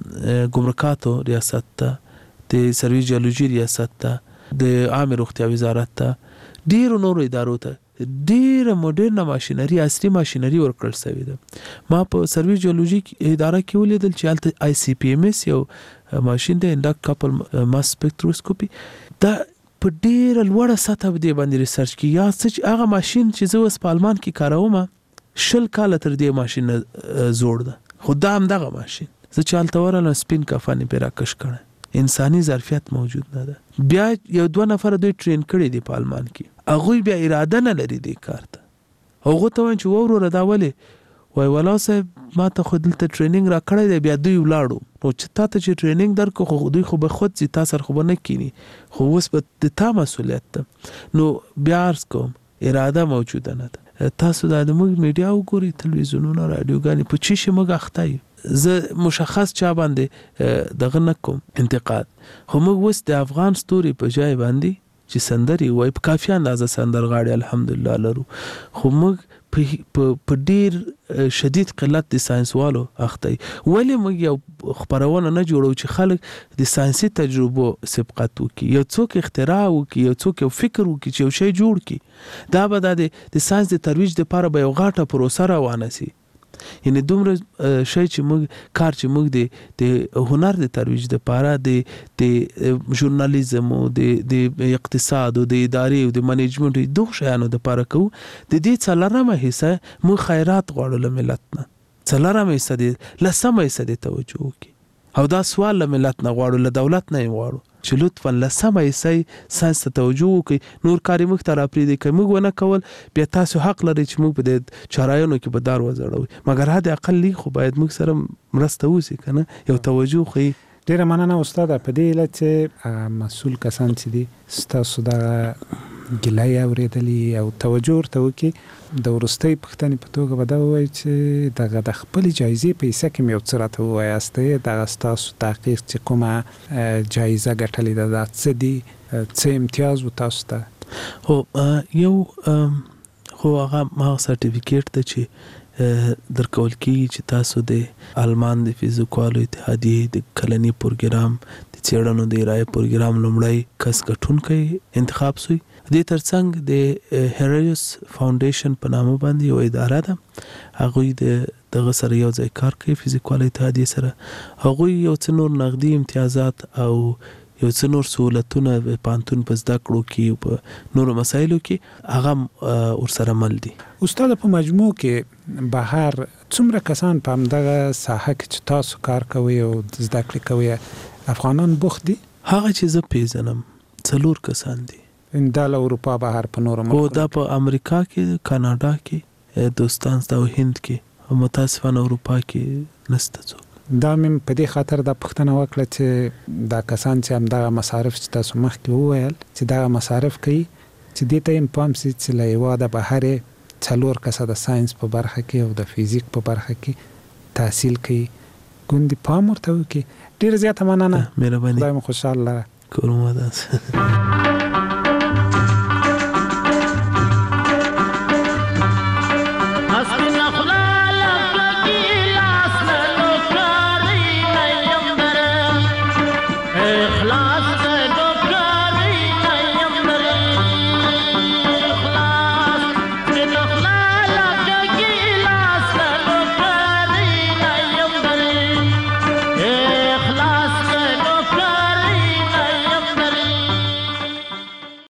ګمرکاتو ریاست ته د سرویس جیولوژي ریاست ته د عامه روغتیا وزارت ته ډیرو نورو ادارو ته ډیره موډرن ماشینری عصري ماشینری ورکړل شوی ده ما په سرویس جیولوژي اداره کې ولیدل چې هلته آی سی پی ام اس یو ماشین دی انډکټ کپل ماس سپیکټروسکوپي دا په ډیره لوړه سطح باندې ریسرچ کوي یا څه هغه ماشین چې زه اوس په آلمان کې کاروم 10 کال تر دې ماشین زوړ ده خو دا هم دغه ماشین زه چې هلته ورغلم سپین کفن یې پرې راکش کړی انساني ظرفیت موجود نه ده بیا یو 2 نفر دوی ټرین کړي دي په آلمان کې هغوی بیا اراده نه لري دې کار ته هغو ته وایم چې وروره دا ولې وایي ولا صاحب ما ته خو دلته ټریننګ را کړی دی بیا دوی ولاړو نو چې تا ته چې ټریننګ درکړو خو دوی خو به خود ځي تا سره خو به نه کینی خو اوس به د تا مسؤلیت ده نو بیا عرض کوم اراده موجوده نه ده تاسو د موږ میډیا وګورئ تلویزیونونه رادیوګانې په چی شي موږ اخته یو زه مشخص چا باندې دغه نه کوم انتقاد خو موږ اوس د افغان ستوري په ځای باندې چې سندري وای په کافي اندازه سندرغاړي الحمدلله لرو خو موږ په ډیر شدید قلت د ساينس والو اخته ولې موږ یو خبرونه نه جوړو چې خلک د ساينسي تجربو سبقت وکي یو څوک اختراع وکي یو څوک یو فکر وکي چې یو شی جوړ کی دا به د ساينس د ترویج لپاره به یو غاټه پروسه روانه سي یعنی دومره شی چې موږ کار چې موږ د هنر د ترویج لپاره د ژورنالیزم او د اقتصاد او د ادارې او د منیجمنت دوه شیانو لپاره کوو د دې څلورمه حصہ موږ خیرات غواړو له ملت نه څلورمه حصہ د لسمه حصہ د توجه وکړي او دا سوال له ملت نه غواړو له دولت نه غواړو چې لطفا لسمه حصہ ساينس ته توجه وکړي نور کاری موږ ته راپرېږدي که موږ ونه کول بیا تاسو حق لرئ چې موږ په د چارایانو کې به دار وځړوئ مګر حد اقل خو باید موږ سره مرسته وشي که نه یو توجه ښیي ډیره مننه استاد په دې علت چې مسؤل کسان چې دي ستاسو د ګلای اوریدلې او توجه ورته وکړي د ورستۍ پښتنې په توګه به دا ووایي چې دغه د خپل جایزې پیسې کې یو څه راته ووایاست دغه ستاسو تحقیق چې کومه جایزه ګټلې ده دا څه دي څه امتیاز و تاسو ته یو خو هغه ما سرټیفیکیټ ته چې درکول کیږي چې تاسو د آلمان د فزیکوالو اتحادیې د کلنی پروګرام د څېړنو د ارائې پروګرام لومړی کس ګټونکی انتخاب شوی دې ترڅنګ د هریوس فاونډیشن په نامه باندې یو اداره ده هغوی د دغه سره یو ځای کار کوي فزیکوال اتحادیه سره هغه یو څه نور نقدي امتیازات او یو څه نور سہولتونه په پانتون په زده کړو کې په نورو مسایلو کې هغه ورسره مل دي. استاد په مجموع کې بهر څومره کسان په همدغه ساحه کې چې تاسو کار کوي او زده کړې کوي افغانان بوخت دي؟ هغه چې زه پیژنم 4 کسان دي. دا له اروپا بهر په نورو ملکونو او دا په امریکا کې کاناډا کې دوستان او هند کې متاسفانه اروپا کې نشته څوک. دا مې په دې خاطر د پښتنه وکړه چې دا کسان چې هم دا مصارف چې تاسو مخکې وویل چې دا مصارف کوي چې دې ته هم پام سي چې له هیواده بهر 4 کسه د ساينس په برخه کې او د فزیک په برخه کې تحصیل کوي ګوندې پام ورته وکړي. ډېر زیاته مننه. مهرباني. خدای مو خوشاله. کوم ودا